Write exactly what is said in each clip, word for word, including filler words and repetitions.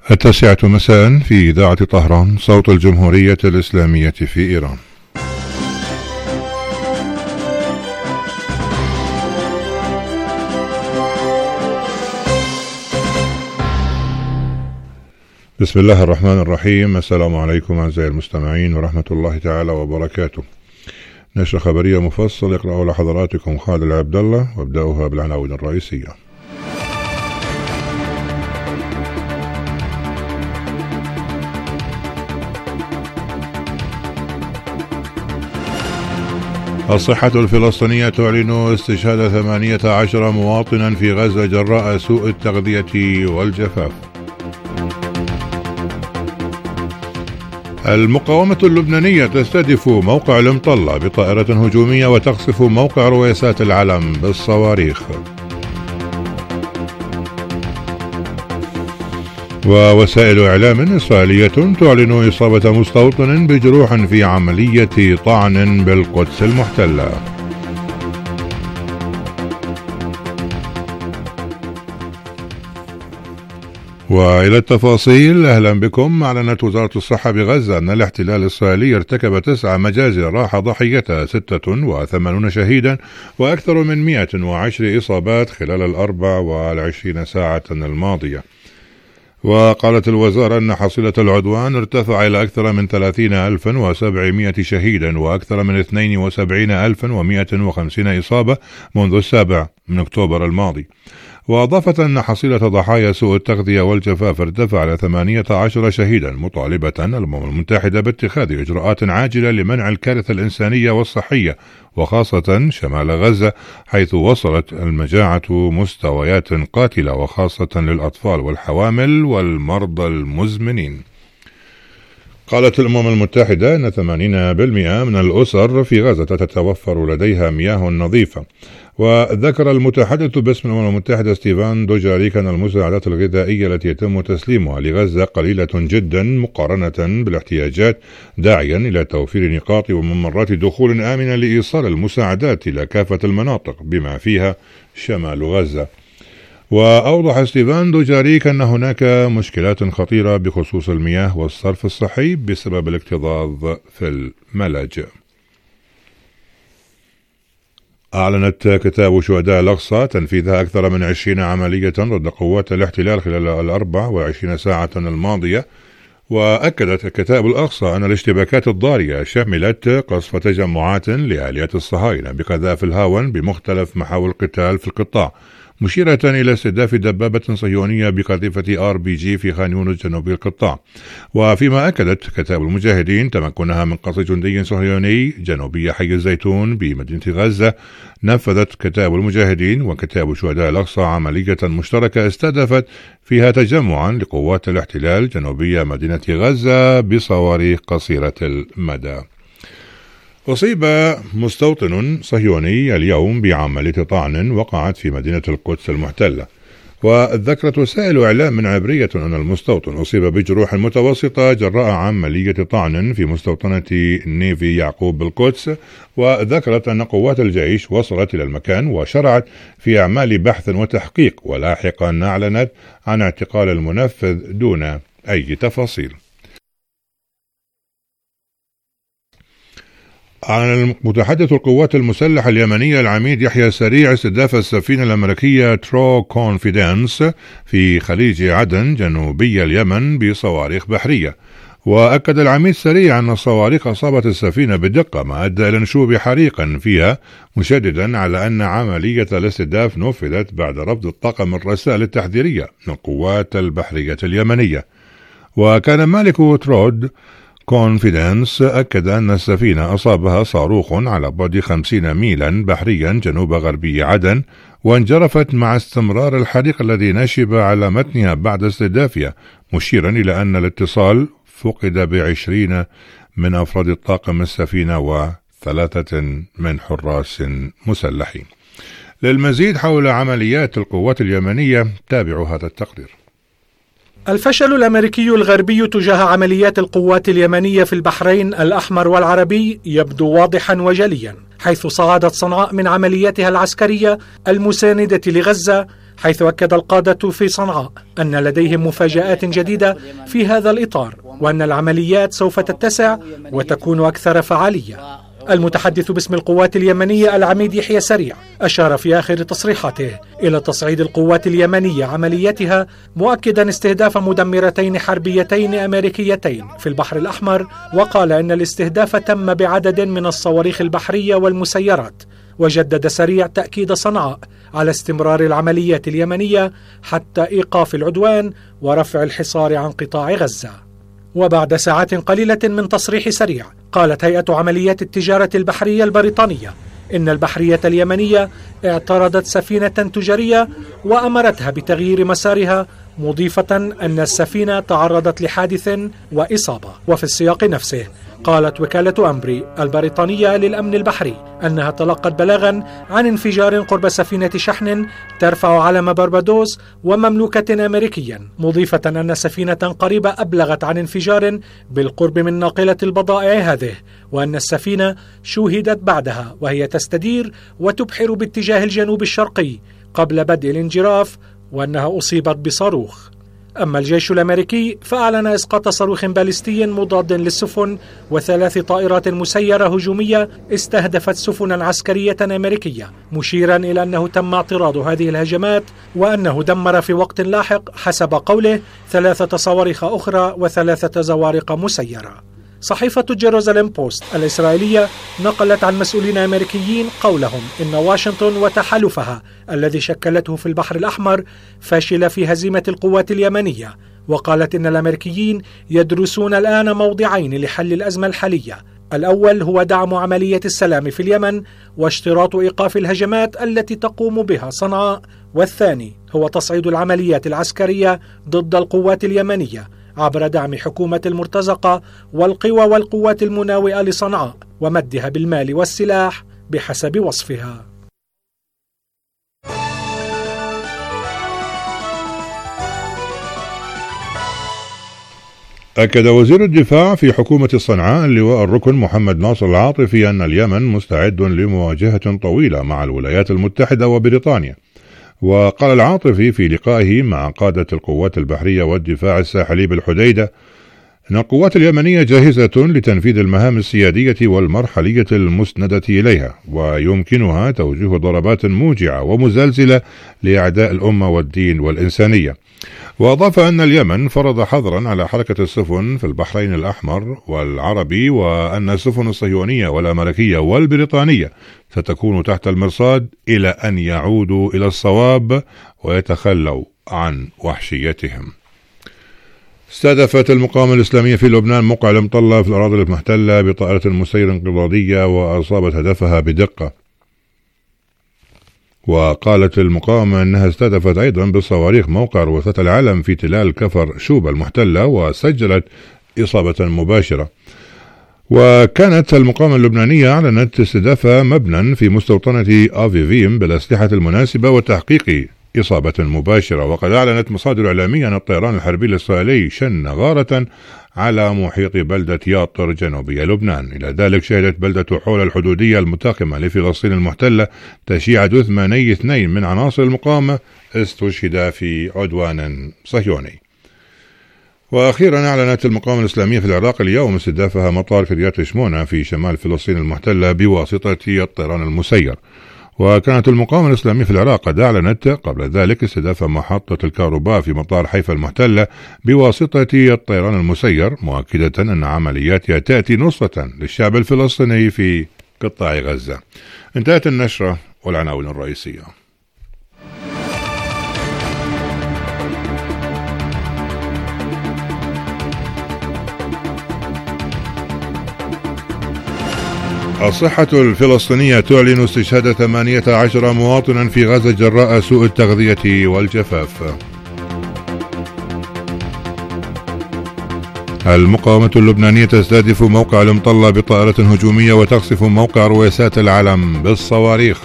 التاسعة مساء في إذاعة طهران، صوت الجمهورية الإسلامية في إيران. بسم الله الرحمن الرحيم. السلام عليكم أعزائي المستمعين ورحمة الله تعالى وبركاته. نشرة خبرية مفصل يقرأه لحضراتكم خالد العبد الله، وابدأوها بالعناوين الرئيسية. الصحة الفلسطينية تعلن استشهاد ثمانية عشر مواطنا في غزة جراء سوء التغذية والجفاف. المقاومة اللبنانية تستهدف موقع المطلة بطائرة هجومية وتقصف موقع رويسات العلم بالصواريخ. ووسائل إعلام إسرائيلية تعلن إصابة مستوطن بجروح في عملية طعن بالقدس المحتلة. وإلى التفاصيل. أهلا بكم. أعلنت وزارة الصحة بغزة أن الاحتلال الإسرائيلي ارتكب تسع مجازر راح ضحيتها ستة وثمانون شهيدا وأكثر من مئة وعشر إصابات خلال الأربع والعشرين ساعة الماضية. وقالت الوزارة أن حصيلة العدوان ارتفع إلى أكثر من ثلاثين ألفا وسبعمائة شهيدا وأكثر من اثنين وسبعين ألفا ومئة وخمسين إصابة منذ السابع من أكتوبر الماضي. وأضافت أن حصيلة ضحايا سوء التغذية والجفاف ارتفع إلى ثمانية عشر شهيدا، مطالبة الأمم المتحدة باتخاذ إجراءات عاجلة لمنع الكارثة الإنسانية والصحية، وخاصة شمال غزة حيث وصلت المجاعة مستويات قاتلة، وخاصة للأطفال والحوامل والمرضى المزمنين. قالت الأمم المتحدة أن ثمانين بالمئة من الأسر في غزة تتوفر لديها مياه نظيفة. وذكر المتحدث باسم الأمم المتحدة ستيفان دوجاريك أن المساعدات الغذائية التي يتم تسليمها لغزة قليلة جدا مقارنة بالاحتياجات، داعيا إلى توفير نقاط وممرات دخول آمنة لإيصال المساعدات إلى كافة المناطق بما فيها شمال غزة. وأوضح ستيفان دوجاريك أن هناك مشكلات خطيرة بخصوص المياه والصرف الصحي بسبب الاكتظاظ في الملاجئ. أعلنت كتاب شهداء الأقصى تنفيذها أكثر من عشرين عملية ضد قوات الاحتلال خلال الأربع وعشرين ساعة الماضية. وأكدت كتاب الأقصى أن الاشتباكات الضارية شملت قصف تجمعات لآليات الصهاينة بقذائف الهاون بمختلف محاور القتال في القطاع، مشيرة إلى استهداف دبابة صهيونية بقذيفة آر بي جي في خان يونس جنوب القطاع. وفيما أكدت كتاب المجاهدين تمكنها من قصف جندي صهيوني جنوبي حي الزيتون بمدينة غزة. نفذت كتاب المجاهدين وكتاب شهداء الأقصى عملية مشتركة استهدفت فيها تجمعا لقوات الاحتلال جنوبية مدينة غزة بصواريخ قصيرة المدى. أصيب مستوطن صهيوني اليوم بعملية طعن وقعت في مدينة القدس المحتلة. وذكرت وسائل إعلام عبرية أن المستوطن أصيب بجروح متوسطة جراء عملية طعن في مستوطنة نيفي يعقوب بالقدس. وذكرت أن قوات الجيش وصلت إلى المكان وشرعت في أعمال بحث وتحقيق، ولاحقا أعلنت عن اعتقال المنفذ دون أي تفاصيل. أعلن متحدث القوات المسلحة اليمنية العميد يحيى سريع استهداف السفينة الأمريكية ترو كونفيدنس في خليج عدن جنوبي اليمن بصواريخ بحرية. وأكد العميد سريع أن الصواريخ أصابت السفينة بدقة ما أدى إلى نشوب حريق فيها، مشددا على أن عملية الاستهداف نفذت بعد رفض الطاقم الرسائل التحذيرية من القوات البحرية اليمنية. وكان مالك ترود كونفيدنس أكد أن السفينة أصابها صاروخ على بعد خمسين ميلا بحريا جنوب غربي عدن، وانجرفت مع استمرار الحريق الذي نشب على متنها بعد استهدافها، مشيرا إلى أن الاتصال فقد بعشرين من أفراد الطاقم السفينة وثلاثة من حراس مسلحين. للمزيد حول عمليات القوات اليمنية تابعوا هذا التقرير. الفشل الأمريكي الغربي تجاه عمليات القوات اليمنية في البحرين الأحمر والعربي يبدو واضحا وجليا، حيث صعدت صنعاء من عملياتها العسكرية المساندة لغزة حيث أكد القادة في صنعاء أن لديهم مفاجآت جديدة في هذا الإطار، وأن العمليات سوف تتسع وتكون أكثر فعالية. المتحدث باسم القوات اليمنية العميد يحيى سريع أشار في آخر تصريحاته إلى تصعيد القوات اليمنية عمليتها، مؤكدا استهداف مدمرتين حربيتين أمريكيتين في البحر الأحمر، وقال إن الاستهداف تم بعدد من الصواريخ البحرية والمسيرات. وجدد سريع تأكيد صنعاء على استمرار العمليات اليمنية حتى إيقاف العدوان ورفع الحصار عن قطاع غزة. وبعد ساعات قليلة من تصريح سريع، قالت هيئة عمليات التجارة البحرية البريطانية إن البحرية اليمنية اعترضت سفينة تجارية وأمرتها بتغيير مسارها، مضيفة أن السفينة تعرضت لحادث وإصابة. وفي السياق نفسه قالت وكالة أمبري البريطانية للأمن البحري أنها تلقت بلاغا عن انفجار قرب سفينة شحن ترفع علم بربادوس ومملوكة أمريكيا، مضيفة أن سفينة قريبة أبلغت عن انفجار بالقرب من ناقلة البضائع هذه، وأن السفينة شوهدت بعدها وهي تستدير وتبحر باتجاه الجنوب الشرقي قبل بدء الانجراف، وأنها أصيبت بصاروخ. أما الجيش الأمريكي فأعلن إسقاط صاروخ باليستي مضاد للسفن وثلاث طائرات مسيرة هجومية استهدفت سفنا عسكرية أمريكية، مشيرا إلى أنه تم اعتراض هذه الهجمات وأنه دمر في وقت لاحق حسب قوله ثلاثة صواريخ أخرى وثلاثة زوارق مسيرة. صحيفة جيروزاليم بوست الإسرائيلية نقلت عن مسؤولين أمريكيين قولهم إن واشنطن وتحالفها الذي شكلته في البحر الأحمر فاشل في هزيمة القوات اليمنية، وقالت إن الأمريكيين يدرسون الآن موضعين لحل الأزمة الحالية، الأول هو دعم عملية السلام في اليمن واشتراط إيقاف الهجمات التي تقوم بها صنعاء، والثاني هو تصعيد العمليات العسكرية ضد القوات اليمنية عبر دعم حكومة المرتزقة والقوى والقوات المناوئة لصنعاء ومدها بالمال والسلاح بحسب وصفها. أكد وزير الدفاع في حكومة صنعاء اللواء الركن محمد ناصر العاطفي أن اليمن مستعد لمواجهة طويلة مع الولايات المتحدة وبريطانيا. وقال العاطفي في لقائه مع قادة القوات البحرية والدفاع الساحلي بالحديدة أن القوات اليمنية جاهزة لتنفيذ المهام السيادية والمرحلية المسندة إليها، ويمكنها توجيه ضربات موجعة ومزلزلة لأعداء الأمة والدين والإنسانية. وأضاف أن اليمن فرض حظرا على حركة السفن في البحرين الأحمر والعربي، وأن السفن الصهيونية والأمريكية والبريطانية ستكون تحت المرصاد إلى أن يعودوا إلى الصواب ويتخلوا عن وحشيتهم. استهدفت المقاومة الإسلامية في لبنان موقع المطلة في الأراضي المحتلة بطائرة مسير انقضاضية وأصابت هدفها بدقة. وقالت المقاومة أنها استهدفت أيضا بالصواريخ موقع رؤساء العلم في تلال كفر شوبة المحتلة وسجلت إصابة مباشرة. وكانت المقاومة اللبنانية أعلنت استهداف مبنى في مستوطنة آفيفيم بالأسلحة المناسبة وتحقيق إصابة مباشرة. وقد أعلنت مصادر إعلامية أن الطيران الحربي الإسرائيلي شن غارة على محيط بلدة ياطر جنوبي لبنان. إلى ذلك شهدت بلدة حول الحدودية المتاخمة لفلسطين المحتلة تشييع جثماني اثنين من عناصر المقاومة استشهدا في عدوان صهيوني. وأخيرا أعلنت المقاومة الإسلامية في العراق اليوم استهدافها مطار كريات شمونة في شمال فلسطين المحتلة بواسطة الطيران المسير. وكانت المقاومة الإسلامية في العراق قد أعلنت قبل ذلك استهداف محطة الكهرباء في مطار حيفا المحتلة بواسطة الطيران المسير، مؤكدة أن عملياتها تأتي نصرة للشعب الفلسطيني في قطاع غزة. انتهت النشرة والعناوين الرئيسية. الصحة الفلسطينية تعلن استشهاد ثمانية عشر مواطنا في غزة جراء سوء التغذية والجفاف. المقاومة اللبنانية تستهدف موقع المطلة بطائرة هجومية وتقصف موقع رؤساء العلم بالصواريخ.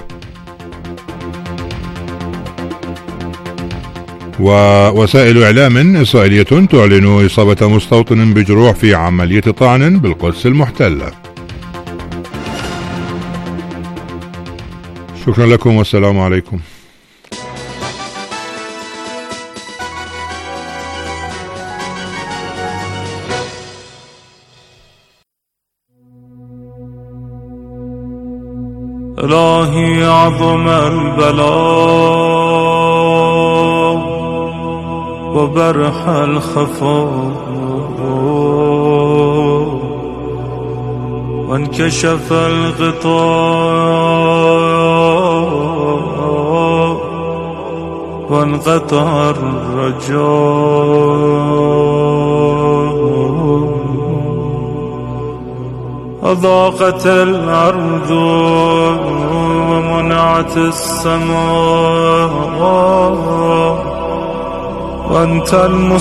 ووسائل إعلام إسرائيلية تعلن إصابة مستوطن بجروح في عملية طعن بالقدس المحتلة. شكرا لكم والسلام عليكم. إلهي عظم البلاء وبرح الخفاء وانكشف الغطاء وانقطع الرجاء أضاقت الأرض ومنعت السماء وأنت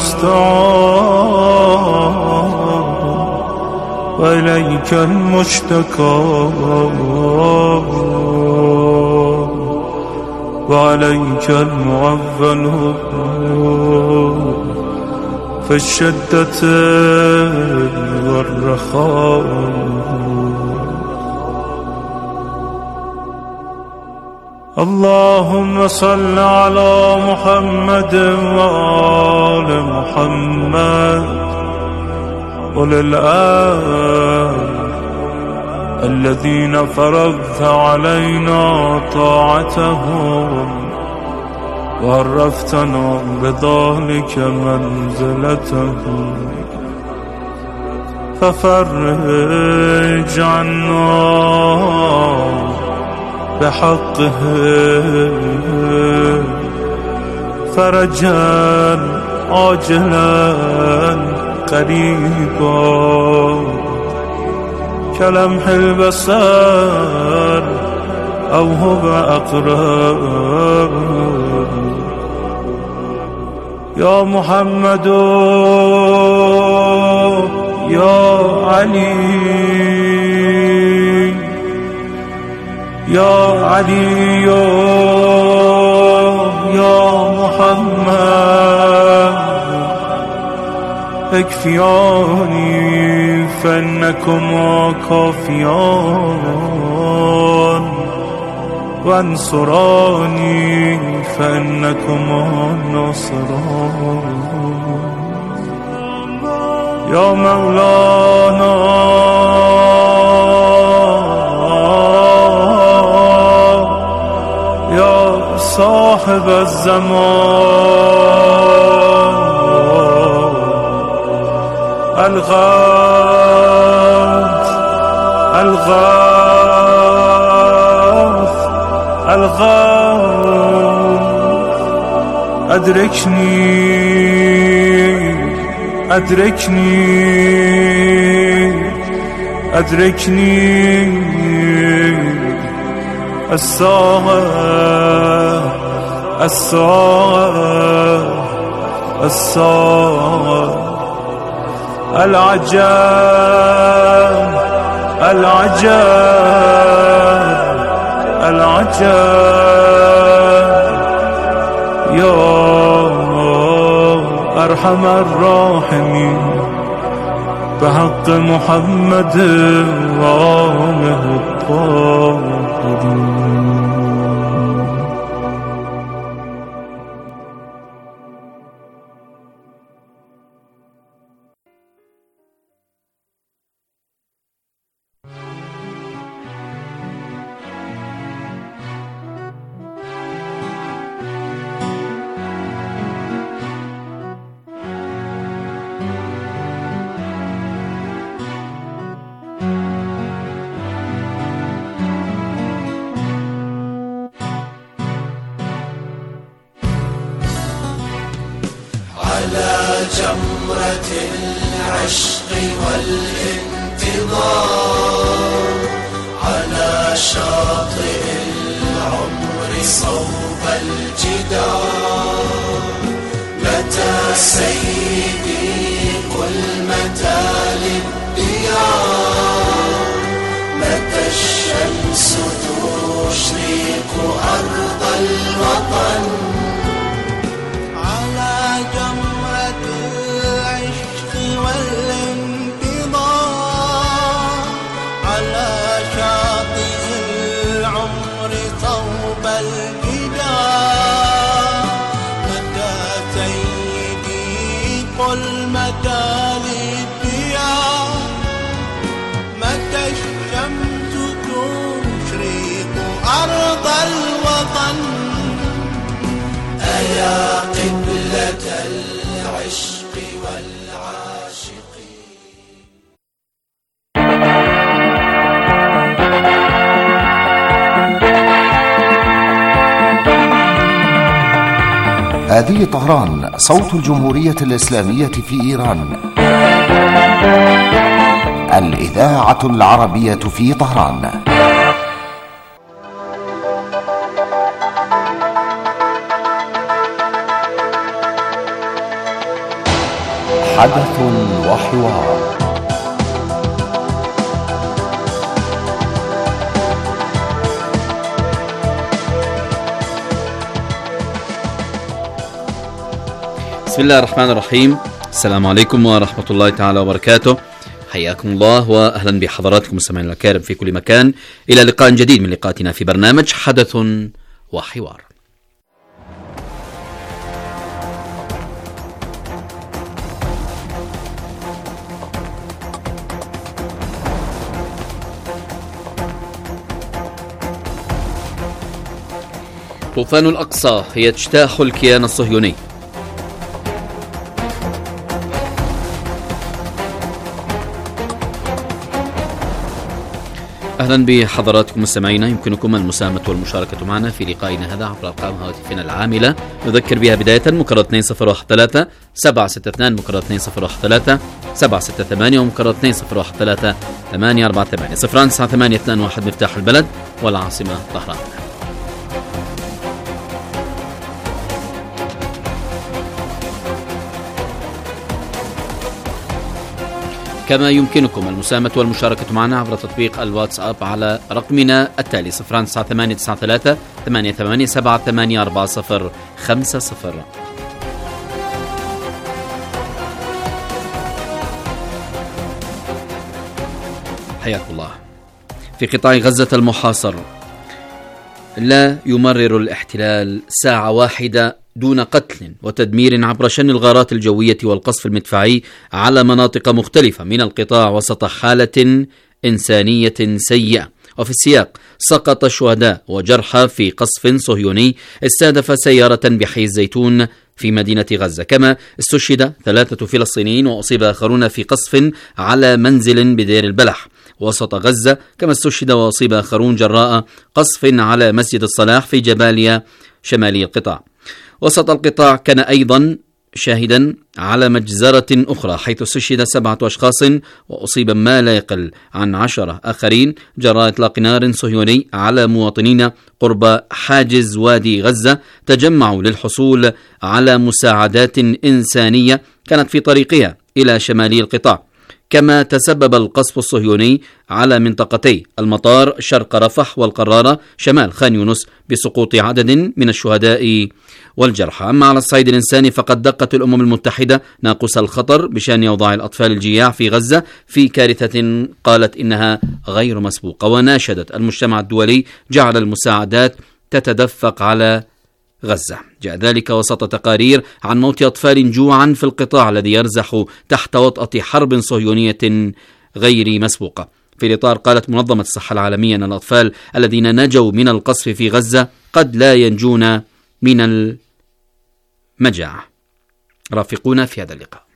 المستعان وإليك المشتكى وعليك المعول في الشدة والرخاء. اللهم صل على محمد وآل محمد وللآل الذين فرضت علينا طاعتهم وعرفتنا بذلك منزلتهم ففرج عنا بحقه فرجا عاجلا قريبا كلمح البصر أو هو أقرب. يا محمد يا علي يا علي يا محمد اكفياني فإنكما كافيان وانصراني فإنكما ناصران. يا مولانا يا صاحب الزمان الغوث الغوث الغوث أدركني أدركني أدركني الساعة الساعة الساعة العجاب العجاب العجاب. يا أرحم الراحمين بحق محمد وآله الطاهرين. على جمرة العشق والانتظار على شاطئ العمر صوب الجدار متى سيدي قل متى للديار متى الشمس تشرق أرض الوطن قل متى للديار هذه طهران، صوت الجمهورية الإسلامية في إيران، الإذاعة العربية في طهران. حدث وحوار. بسم الله الرحمن الرحيم. السلام عليكم ورحمة الله تعالى وبركاته. حياكم الله وأهلا بحضراتكم مستمعينا الكرام في كل مكان، إلى لقاء جديد من لقاءاتنا في برنامج حدث وحوار. طوفان الأقصى يجتاح الكيان الصهيوني. أهلا بحضراتكم مستمعينا، يمكنكم المساهمة والمشاركة معنا في لقائنا هذا عبر أرقام هواتفنا العاملة، نذكر بها بداية مكرر اثنين صفر واحد ثلاثة سبعة ستة اثنين، مكرر اثنين صفر واحد ثلاثة سبعة ستة ثمانية، ومكرر اثنين صفر واحد ثلاثة ثمانية أربعة ثمانية. صفران تسعة ثمانية اثنين واحد مفتاح البلد والعاصمة طهران. كما يمكنكم المساهمة والمشاركة معنا عبر تطبيق الواتساب على رقمنا التالي صفران تسعة ثمانية تسعة ثلاثة ثمانية ثمانية سبعة ثمانية أربعة صفر خمسة صفر. حياكم الله. في قطاع غزة المحاصر لا يمرر الاحتلال ساعة واحدة دون قتل وتدمير عبر شن الغارات الجوية والقصف المدفعي على مناطق مختلفة من القطاع وسط حالة إنسانية سيئة. وفي السياق سقط شهداء وجرحى في قصف صهيوني استهدف سيارة بحي الزيتون في مدينة غزة، كما استشهد ثلاثة فلسطينيين وأصيب آخرون في قصف على منزل بدير البلح وسط غزة، كما استشهد وأصيب آخرون جراء قصف على مسجد الصلاح في جباليا شمالي القطاع. وسط القطاع كان أيضا شاهدا على مجزرة أخرى حيث استشهد سبعة أشخاص وأصيب ما لا يقل عن عشرة آخرين جراء إطلاق نار صهيوني على مواطنين قرب حاجز وادي غزة تجمعوا للحصول على مساعدات إنسانية كانت في طريقها إلى شمالي القطاع. كما تسبب القصف الصهيوني على منطقتي المطار شرق رفح والقرارة شمال خان يونس بسقوط عدد من الشهداء والجرحى. أما على الصعيد الإنساني فقد دقت الأمم المتحدة ناقوس الخطر بشأن أوضاع الأطفال الجياع في غزة في كارثة قالت إنها غير مسبوقة، وناشدت المجتمع الدولي جعل المساعدات تتدفق على غزة. جاء ذلك وسط تقارير عن موت أطفال جوعا في القطاع الذي يرزح تحت وطأة حرب صهيونية غير مسبوقة. في الإطار قالت منظمة الصحة العالمية أن الأطفال الذين نجوا من القصف في غزة قد لا ينجون من المجاعة. رافقونا في هذا اللقاء.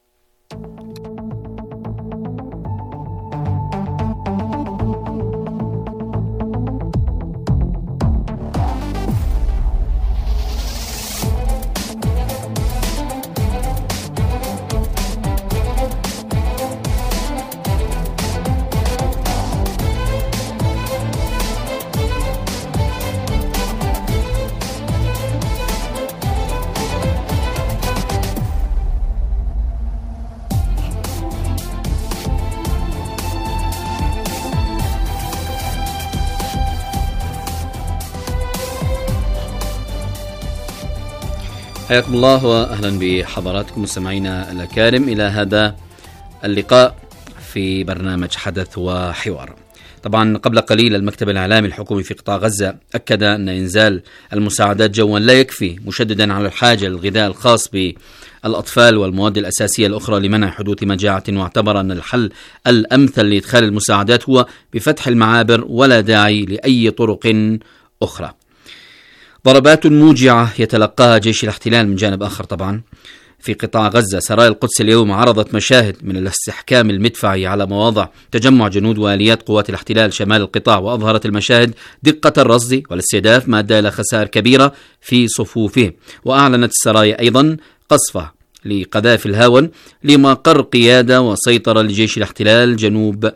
حياكم الله وأهلا بحضراتكم مستمعينا الأكارم إلى هذا اللقاء في برنامج حدث وحوار. طبعا قبل قليل المكتب الإعلامي الحكومي في قطاع غزة أكد أن إنزال المساعدات جوا لا يكفي، مشددا على الحاجة للغذاء الخاص بالأطفال والمواد الأساسية الأخرى لمنع حدوث مجاعة، واعتبر أن الحل الأمثل لإدخال المساعدات هو بفتح المعابر ولا داعي لأي طرق أخرى. ضربات موجعة يتلقاها جيش الاحتلال من جانب آخر طبعا في قطاع غزة. سرايا القدس اليوم عرضت مشاهد من الاستحكام المدفعي على مواضع تجمع جنود وآليات قوات الاحتلال شمال القطاع، وأظهرت المشاهد دقة الرصد والاستهداف ما أدى إلى خسائر كبيرة في صفوفهم. وأعلنت السرايا أيضا قصفه لقذائف الهاون لمقر قيادة وسيطرة لجيش الاحتلال جنوب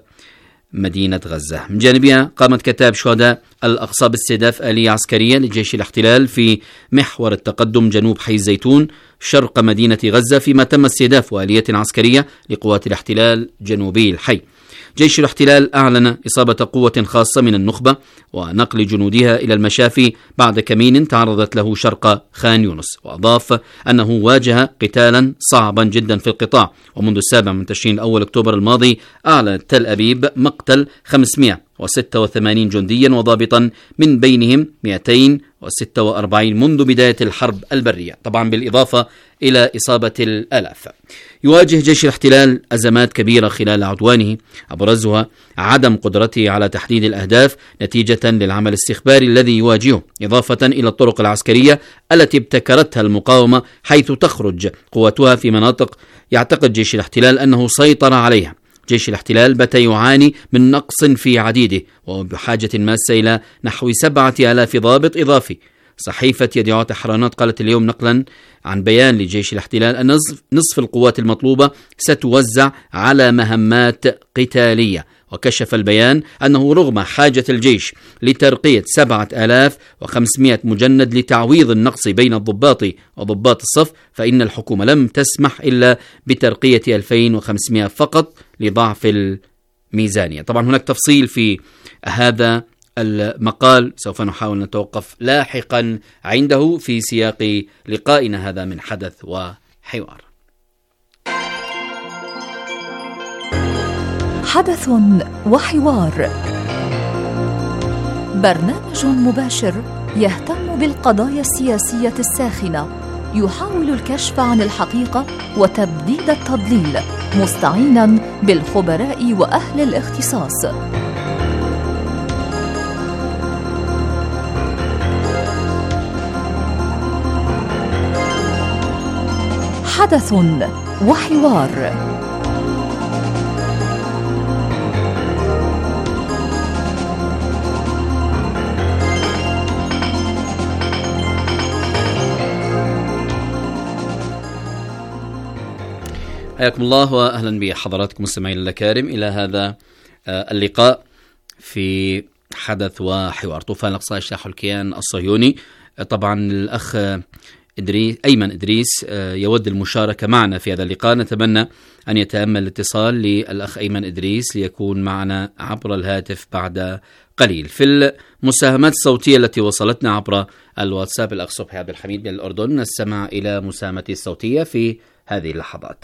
مدينة غزة. من جانبها قامت كتائب شهداء الأقصى باستهداف آلية عسكرية لجيش الاحتلال في محور التقدم جنوب حي الزيتون شرق مدينة غزة، فيما تم استهداف آلية عسكرية لقوات الاحتلال جنوبي الحي. جيش الاحتلال أعلن إصابة قوة خاصة من النخبة ونقل جنودها إلى المشافي بعد كمين تعرضت له شرق خان يونس، وأضاف أنه واجه قتالا صعبا جدا في القطاع. ومنذ السابع من تشرين الأول أكتوبر الماضي أعلنت تل أبيب مقتل خمسمائة وستة وثمانين جنديا وضابطا، من بينهم مئتين وستة وأربعين منذ بداية الحرب البرية، طبعا بالإضافة إلى إصابة الآلاف. يواجه جيش الاحتلال أزمات كبيرة خلال عدوانه، أبرزها عدم قدرته على تحديد الأهداف نتيجة للعمل الاستخباري الذي يواجهه، إضافة إلى الطرق العسكرية التي ابتكرتها المقاومة، حيث تخرج قوتها في مناطق يعتقد جيش الاحتلال أنه سيطر عليها. جيش الاحتلال بات يعاني من نقص في عديده، وبحاجة ماسة إلى نحو سبعة آلاف ضابط إضافي. صحيفة يدعوات أحرانات قالت اليوم نقلا عن بيان لجيش الاحتلال أن نصف القوات المطلوبة ستوزع على مهمات قتالية. وكشف البيان أنه رغم حاجة الجيش لترقية سبعة آلاف وخمسمائة مجند لتعويض النقص بين الضباط وضباط الصف، فإن الحكومة لم تسمح إلا بترقية ألفين وخمسمائة فقط لضعف الميزانية. طبعا هناك تفصيل في هذا المقال سوف نحاول نتوقف لاحقا عنده في سياق لقائنا هذا من حدث وحوار. حدث وحوار، برنامج مباشر يهتم بالقضايا السياسية الساخنة، يحاول الكشف عن الحقيقة وتبديد التضليل، مستعينا بالخبراء وأهل الاختصاص. حدث وحوار. حياكم الله وأهلا بحضراتكم مستمعين الكرام إلى هذا اللقاء في حدث وحوار. طوفان الأقصى اجتاح الكيان الصهيوني. طبعا الأخ إدريس أيمن إدريس يود المشاركة معنا في هذا اللقاء، نتمنى أن يتأمل الاتصال للأخ أيمن إدريس ليكون معنا عبر الهاتف بعد قليل. في المساهمات الصوتية التي وصلتنا عبر الواتساب الأخ صبحي عبد الحميد من الأردن، نستمع إلى مساهمته الصوتية في هذه اللحظات.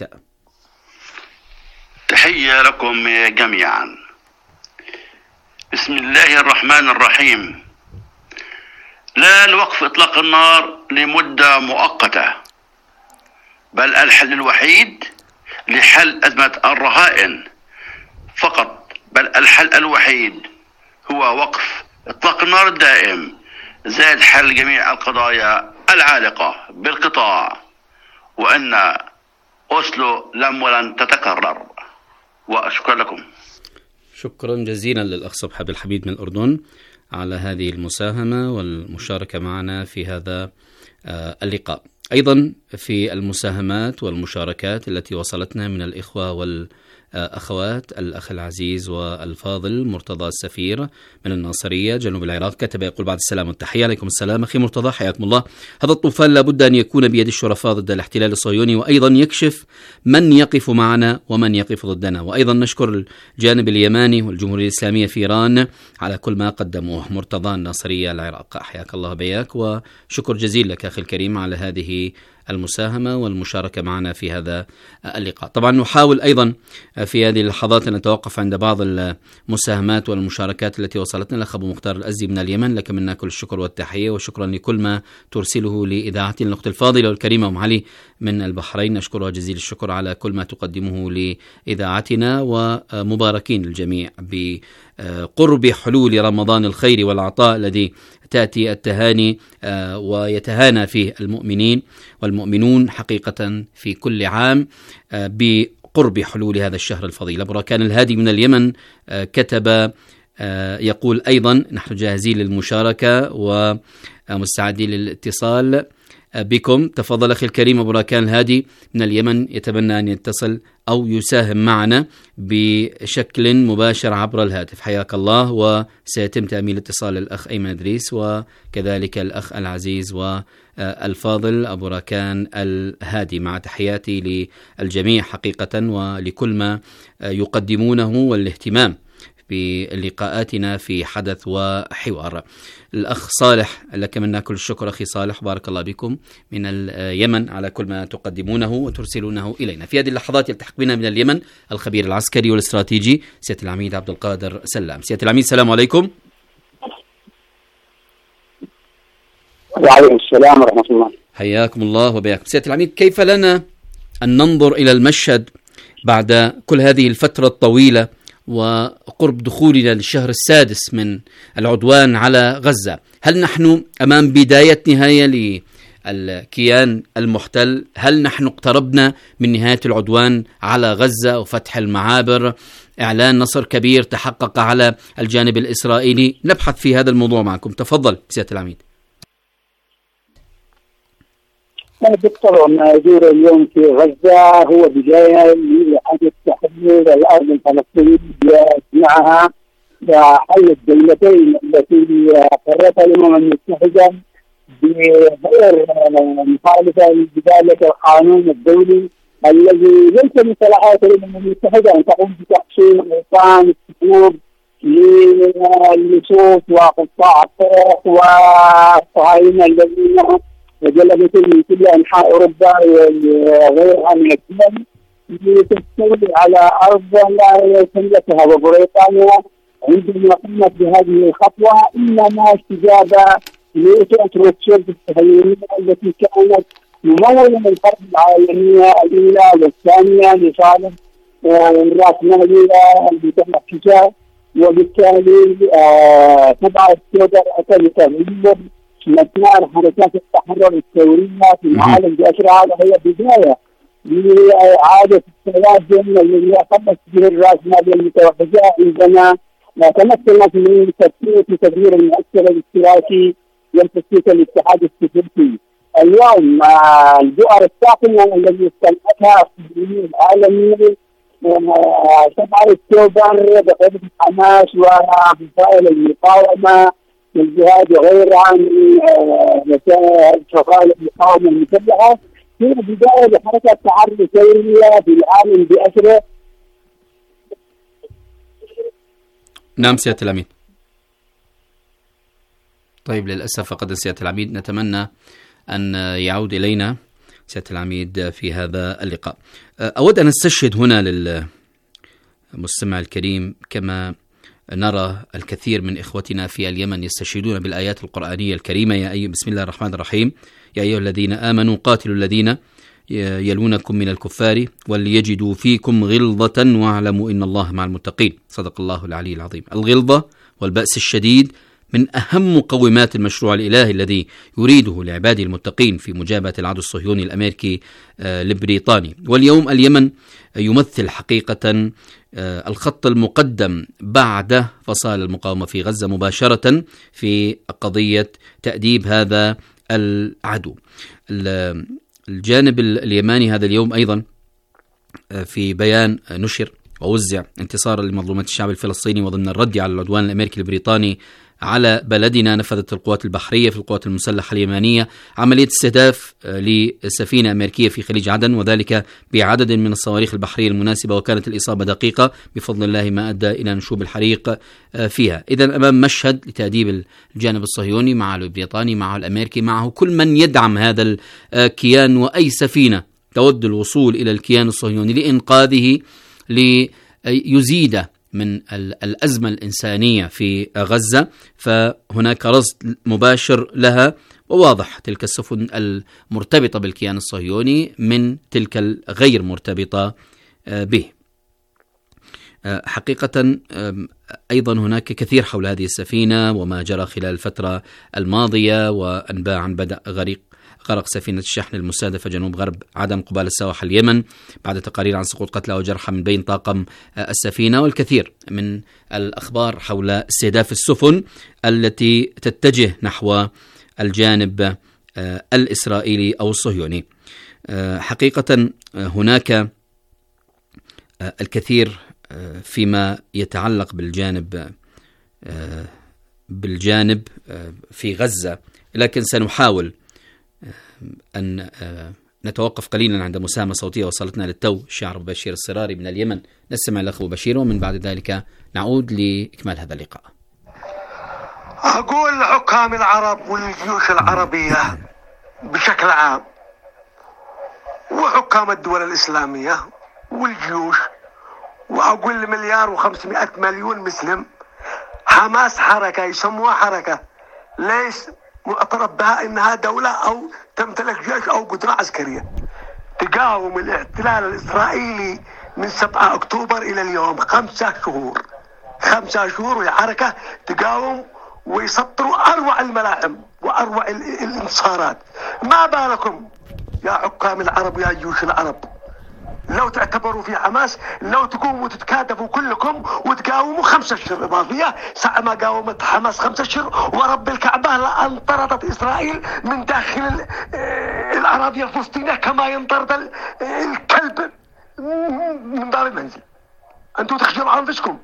تحية لكم جميعا. بسم الله الرحمن الرحيم. لا لوقف إطلاق النار لمدة مؤقتة، بل الحل الوحيد لحل أزمة الرهائن فقط، بل الحل الوحيد هو وقف إطلاق النار الدائم زائد حل جميع القضايا العالقة بالقطاع، وأن أوسلو لم ولن تتكرر. وشكرا لكم. شكرا جزيلا للأخ صبحي عبد الحميد من الأردن على هذه المساهمة والمشاركة معنا في هذا اللقاء. أيضا في المساهمات والمشاركات التي وصلتنا من الإخوة والأخوات، الأخ العزيز والفاضل مرتضى السفير من الناصرية جنوب العراق كتب يقول: بعد السلام والتحية. عليكم السلام أخي مرتضى، حياكم الله. هذا الطوفان لابد أن يكون بيد الشرفاء ضد الاحتلال الصهيوني، وأيضا يكشف من يقف معنا ومن يقف ضدنا. وأيضا نشكر الجانب اليماني والجمهورية الإسلامية في إيران على كل ما قدموه. مرتضى الناصرية العراق، حياك الله بياك، وشكر جزيل لك أخي الكريم على هذه المساهمة والمشاركة معنا في هذا اللقاء. طبعا نحاول أيضا في هذه اللحظات أن نتوقف عند بعض المساهمات والمشاركات التي وصلتنا. الأخ أبو مختار الأزدي من اليمن، لك منا كل الشكر والتحية، وشكرا لكل ما ترسله لإذاعتنا الأخت الفاضلة والكريمة أم علي من البحرين، نشكرها جزيل الشكر على كل ما تقدمه لإذاعتنا، ومباركين الجميع بقرب حلول رمضان الخير والعطاء الذي تأتي التهاني ويتهانى فيه المؤمنين والمؤمنين المؤمنون حقيقة في كل عام بقرب حلول هذا الشهر الفضيل. أبو راكان الهادي من اليمن كتب يقول أيضا: نحن جاهزين للمشاركة ومستعدين للاتصال بكم. تفضل أخي الكريم أبو راكان الهادي من اليمن، يتمنى أن يتصل أو يساهم معنا بشكل مباشر عبر الهاتف. حياك الله، وسيتم تأمين الاتصال للأخ أيمن إدريس وكذلك الأخ العزيز والفاضل أبو راكان الهادي، مع تحياتي للجميع حقيقة ولكل ما يقدمونه والاهتمام بلقاءاتنا في حدث وحوار. الأخ صالح، لك منا كل الشكر أخي صالح، بارك الله بكم من اليمن على كل ما تقدمونه وترسلونه إلينا. في هذه اللحظات يلتحق بنا من اليمن الخبير العسكري والاستراتيجي سيادة العميد عبد القادر سلام. سيادة العميد السلام عليكم. وعليكم السلام ورحمة الله. حياكم الله وبياكم. سيادة العميد، كيف لنا أن ننظر إلى المشهد بعد كل هذه الفترة الطويلة وقرب دخولنا للشهر السادس من العدوان على غزة؟ هل نحن أمام بداية نهاية للكيان المحتل؟ هل نحن اقتربنا من نهاية العدوان على غزة وفتح المعابر؟ إعلان نصر كبير تحقق على الجانب الإسرائيلي. نبحث في هذا الموضوع معكم. تفضل سيادة العميد. بالطبع ما يدور اليوم في غزة هو بداية لحدث تحرير الأرض الفلسطينية معها حل الدولتين التي قررتها الأمم المتحدة بغير مخالفة لذلك القانون الدولي الذي ليس من صلاحيات الأمم المتحدة أن تقوم بتحصيل أوطان الصخور للصوت وقطاع الطرق والصهاينة الذين وجلبت من كل أنحاء أوروبا وغيرها من الدول لتستولي على أرض لا تملكها. وبريطانيا عندما قامت بهذه الخطوة إنما استجابة لتأثير الصهيونية التي كانت ممولة من الحرب العالمية الأولى والثانية لصالح الرأسمالية المتمكنة، وبالتالي تبع السيادة الأساسية تغيير مسار حركات التحرر الثورية في العالم بأسرها. هذا هي بداية لإعادة التوازن الذي قامت به الرأسمالية المتوحدة عندما تمكنت من تثبيت وتدمير المؤثر الاشتراكي والتثبيت الاتحاد السوفيتي. اليوم البؤر الساخنة الذي استلمتها الصهيونية العالمية سبعة أكتوبر بقيادة حماس وفصائل المقاومة الجهاد وغيرها من وسائل فصائل المقاومة المسلحة هي بداية لحركة التحرر الثورية في العالم بأسره. نعم سيادة العميد. طيب للأسف فقد سيادة العميد، نتمنى أن يعود إلينا سيادة العميد في هذا اللقاء. أود أن أستشهد هنا للمستمع الكريم كما نرى الكثير من إخوتنا في اليمن يستشهدون بالآيات القرآنية الكريمة. يا أيها بسم الله الرحمن الرحيم: يا أيها الذين آمنوا قاتلوا الذين يلونكم من الكفار وليجدوا فيكم غلظة واعلموا إن الله مع المتقين. صدق الله العلي العظيم. الغلظة والبأس الشديد من أهم مقومات المشروع الإلهي الذي يريده لعباده المتقين في مجابهة العدو الصهيوني الأمريكي البريطاني. واليوم اليمن يمثل حقيقة الخط المقدم بعد فصائل المقاومة في غزة مباشرة في قضية تأديب هذا العدو. الجانب اليماني هذا اليوم أيضا في بيان نشر ووزع انتصارا لمظلومة الشعب الفلسطيني وضمن الرد على العدوان الأمريكي البريطاني على بلدنا، نفذت القوات البحرية في القوات المسلحة اليمانية عملية استهداف لسفينة أمريكية في خليج عدن، وذلك بعدد من الصواريخ البحرية المناسبة، وكانت الإصابة دقيقة بفضل الله ما أدى إلى نشوب الحريق فيها. إذن أمام مشهد لتأديب الجانب الصهيوني مع البريطاني مع الأمريكي معه كل من يدعم هذا الكيان، وأي سفينة تود الوصول إلى الكيان الصهيوني لإنقاذه ليزيد من الأزمة الإنسانية في غزة، فهناك رصد مباشر لها، وواضح تلك السفن المرتبطة بالكيان الصهيوني من تلك الغير مرتبطة به. حقيقة أيضا هناك كثير حول هذه السفينة وما جرى خلال الفترة الماضية، وأنباء عن بدء غريق غرق سفينة الشحن المستهدفة جنوب غرب عدن قبالة سواحل اليمن بعد تقارير عن سقوط قتلى وجرحى من بين طاقم السفينة، والكثير من الأخبار حول استهداف السفن التي تتجه نحو الجانب الإسرائيلي أو الصهيوني. حقيقة هناك الكثير فيما يتعلق بالجانب بالجانب في غزة، لكن سنحاول أن نتوقف قليلا عند مساهمة صوتية وصلتنا للتو. الشاعر بشير السراري من اليمن، نستمع الأخ بشير ومن بعد ذلك نعود لإكمال هذا اللقاء. أقول لحكام العرب والجيوش العربية بشكل عام وحكام الدول الإسلامية والجيوش، وأقول لمليار وخمسمائة مليون مسلم، حماس حركة يسموها حركة ليس معترف بها إنها دولة أو تمتلك جيش أو قدرة عسكرية، تقاوم الاحتلال الإسرائيلي من سبعة أكتوبر إلى اليوم خمسة شهور خمسة شهور وهي حركة تقاوم ويسطروا أروع الملاحم وأروع الانتصارات. ما بالكم يا حكام العرب ويا جيوش العرب لو تعتبروا في حماس، لو تقوموا تتكاتفوا كلكم وتقاوموا خمسة أشهر إضافية ساعة ما قاومت حماس خمسة أشهر، ورب الكعبة لأنطردت إسرائيل من داخل الأراضي الفلسطينية كما ينطرد الكلب من دار المنزل. أنتوا تخجلوا أنفسكم،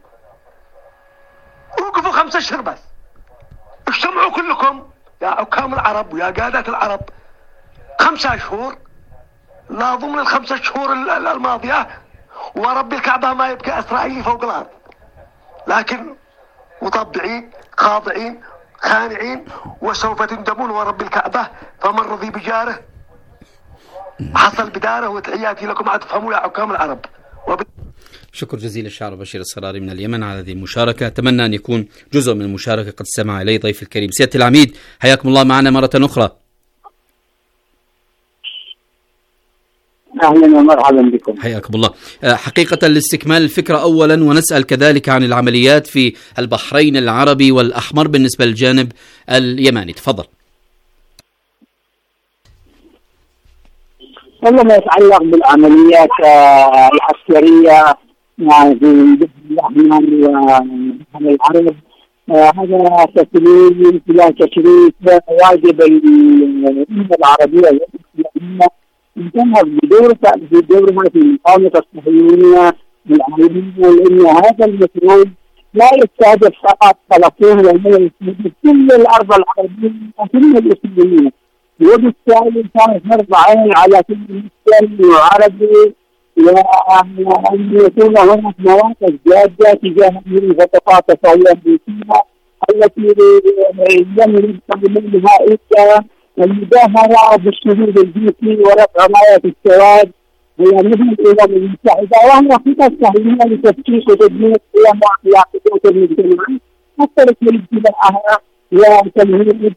وقفوا خمسة أشهر بس، اجتمعوا كلكم يا حكام العرب ويا قادة العرب خمسة شهور لا ضمن الخمسة شهور الماضية، ورب الكعبة ما يبقى إسرائيلي فوق الأرض، لكن مطبعين خاضعين خانعين وسوف تندمون ورب الكعبة، فمن رضي بجاره حصل بداره. وتحياتي لكم عاد تفهموا يا حكام العرب. وب... شكر جزيل الشاعر بشير السراري من اليمن على هذه المشاركة. أتمنى أن يكون جزء من المشاركة قد استمع إليه ضيف الكريم. سيادة العميد حياكم الله معنا مرة أخرى. أهلا ومرحبا بكم. حياكم الله. حقيقة لاستكمال الفكرة أولا، ونسأل كذلك عن العمليات في البحرين العربي والأحمر بالنسبة للجانب اليماني. تفضل. والله ما يتعلق بالعمليات العسكرية في الأحمر والعرب هذا تسليم لا تشريف واجب الأمة العربية والإسلامية تنهض بدورها في دورها في المقاومة الصهيونية العالمية، لأن هذا المفروض لا يستهدف فقط فلسطين ولا يستهدف كل الأرض العربية وكل الإسلامية، وبالتالي كانت فرض عين على كل مسلم وعربي وأن يكون هناك مواقف جادة تجاه المنطقات الصهيونية التي لم يستخدم منها إلا المداهرة بالشهود الجنسي ورفع راية السواد هي مثل الأمم المتحدة، وهي خطط صهيونية لتفكيك وتدمير قيم وأخلاقيات المجتمع حتى لتلك ابتداءها وتمهيد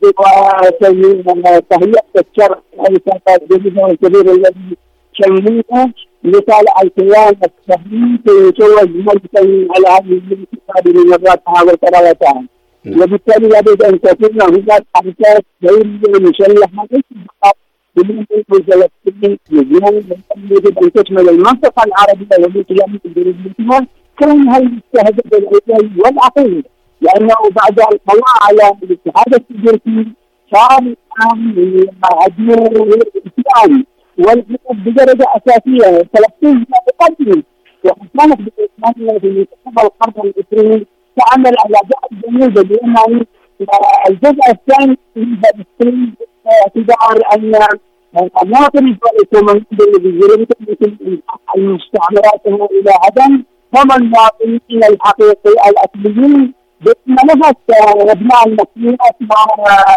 وتهيئة الشرع الإساءات الجديدة والكبير الذي شملوه لصالح الكيان الصهيوني يتوج مجلسا على هذه الانتخاب لمراتها وقراراتها. وبالتالي لابد ان تكون هناك حركات دوليه مسلحه ليس فقط بالنسبه للفلسطينيين، يجب ان تشمل المنطقه العربيه والاسلاميه الجنوبيه كون هي المستهدف العلمي والعقلي، لانه بعد القضاء على الاتحاد السوفيتي صار الان عدو الاسلام والحروب بدرجه اساسيه. فلسطين تقدم وكانت بالاسلاميه في منتصف القرن العشرين تعمل على بعض الجنود اليمني. الجزء الثاني من فلسطين باعتبار ان المواطن الفلسطيني الذي يريد المستعمرات الى عدن هم المواطنين الحقيقي الاصليين بمنافسه ابناء المسلمات مع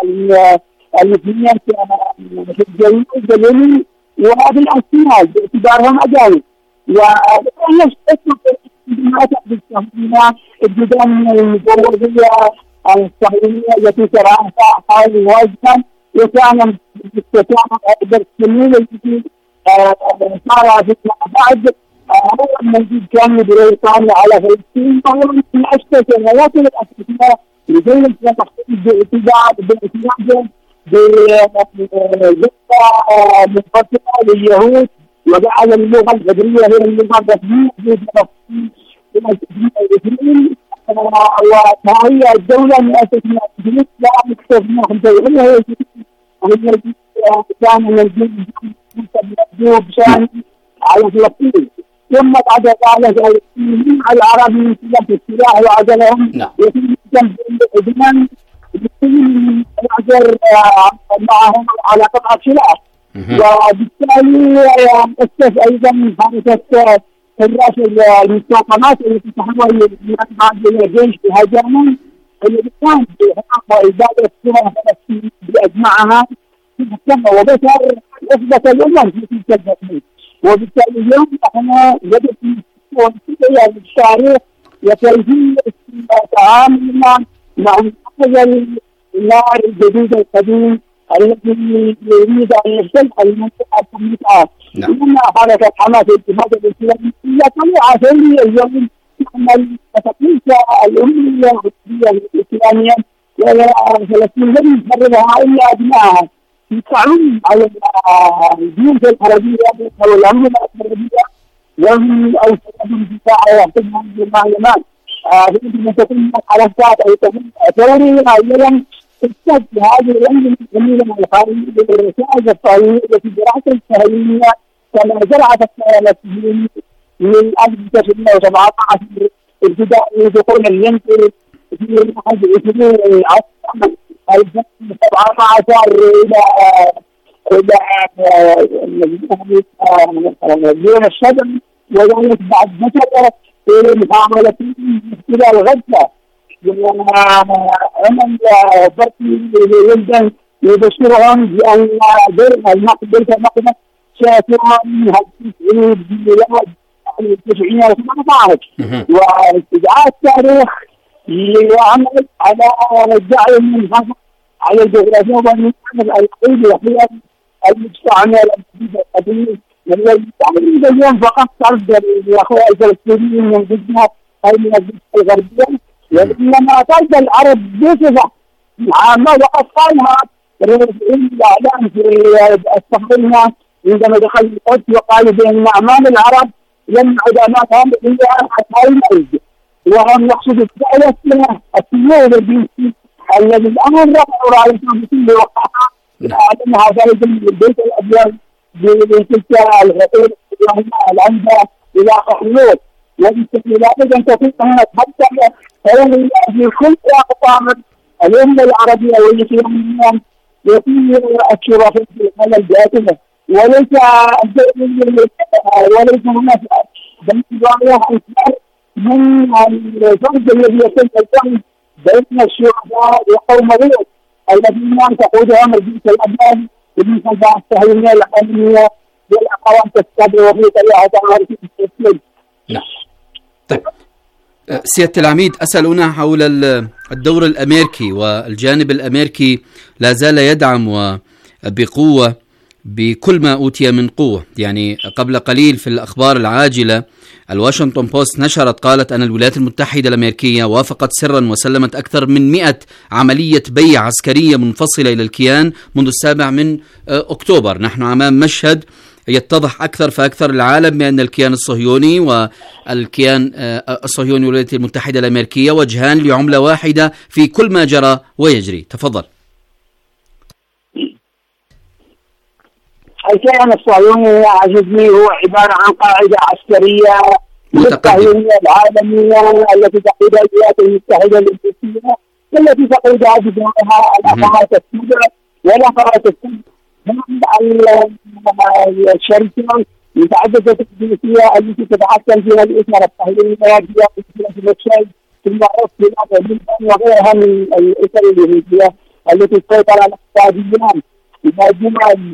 المسلمين في الجنوب الجنوبي وبالاسماء باعتبارهم اجانب. وهي ما تحدث هنا الجدران المجوزية الصهيونية التي ترأسها حالي واجبا، وكان بالتسامح بالسنين التي صار بعد هو الموجود كان بريطانيا على فلسطين، فهو من أشبه سنوات الأساسية لذلك تحديد باعتداء باعتداء بجثة منفصلة لليهود، وجعل اللغة العبرية هي اللغة الرسمية في فلسطين. وهي الدولة المؤسسة من لا مستثنى الدولة هي التي كان من الجنوب شان على فلسطين. ثم بعد ذلك العرب من سلة السلاح وعدلهم يتم جنب الإدمان يعجر معهم على قطعة سلاح، وبالتالي أسس أيضا حركة حراس المستوطنات التي تحول بعد الجيش بهجرهم الذي كان بإزالة سورة فلسطين بأجمعها وبشر أثبت الأمم في تلك الفترة. وبالتالي اليوم نحن بدأت نستطيع التاريخ وكيفية تعاملنا مع مستقبل النار الجديد القديم الذي يريد أن يفتح المنطقة كلها. إنما حركة حماس الاتحاد الإسلامي هي طلعة ثانية اليوم تعمل تقليص الأمة الإسلامية وهي فلسطين لم يحررها إلا أبنائها يدفعون على الجيوش العربية والأمة العربية وهم أوسطهم دفاع ويحتجون بالمعلومات. عندما تكون حركات أو تكون ثورية أولا تستهدف هذه الأمة الجميلة الخارجية بالرسائل الصهيونية التي زرعت الصهيونية كما زرعت الصهيونية من ألف وتسعمائة وسبعة عشر ابتداء دخول الينكر في أحد عشرين عام ألف وسبعة عشر إلى إلى يوم الشجر، وذلك بعد فترة في محاولة إلى الغزة. وعمل بركي جدا يبشرهم بأن درع المقدس المقدس سيكون هالتسعين بميلاد التسعين وثمانية عشر، واستدعاء التاريخ لعمل على الدعم المنحصر على الجغرافيا والمنحصر العقيد وهي المستعمر القديم الذي يستعمل اليوم فقط طرد الأخوة الفلسطينيين من ضدها أي من الضفة الغربية، وإنما طرد العرب بصفة عامة. وقد قالها الإعلام في الصهاينة عندما دخل القدس وقالوا بأن أعمال العرب لم عدماتهم إلا حتى الموت، وهم يقصدوا الدعوة السيول الجنسي الذي الآن رفعوا رايتهم في كل وقعها أعلنها ذلك من البيت الأبيض بتلك الغطير العنبة إلى قحلوت. وبالتالي لابد أن تكون هناك حتى في كل أقطار الأمة العربية والإسلامية يكون الشرفاء في الحالة الجاثمة، وليس وليس هناك بنتظاهرة أكثر من الفرد الذي يتم الفرد بين الشرفاء وقوم لوط الذين تقودهم الجيش الأبيض من خلفاء الصهيونية العالمية والأقوام تستبر وفي طريقة تعرف التسليم. نعم. طيب سيادة العميد، أسأل هنا حول الدور الأمريكي، والجانب الأمريكي لا زال يدعم وبقوة بكل ما أوتي من قوة. يعني قبل قليل في الأخبار العاجلة الواشنطن بوست نشرت قالت أن الولايات المتحدة الأمريكية وافقت سرا وسلمت أكثر من مئة عملية بيع عسكرية منفصلة إلى الكيان منذ السابع من أكتوبر. نحن أمام مشهد يتضح أكثر فأكثر العالم بأن الكيان الصهيوني والكيان الصهيوني والولايات المتحدة الأمريكية وجهان لعملة واحدة في كل ما جرى ويجري. تفضل. الكيان الصهيوني عزيزي هو عبارة عن قاعدة عسكرية للصهيونية العالمية التي تقودها الولايات المتحدة الأمريكية والتي تقودها بدورها الأخوات السوداء والأخوات السوداء الشركة متعددة الجنسية التي تتحكم فيها الأسر الصهيونية في الشيء في المعروف في وغيرها من الأسر اليهودية التي تسيطر على الاقتصاديين بجمل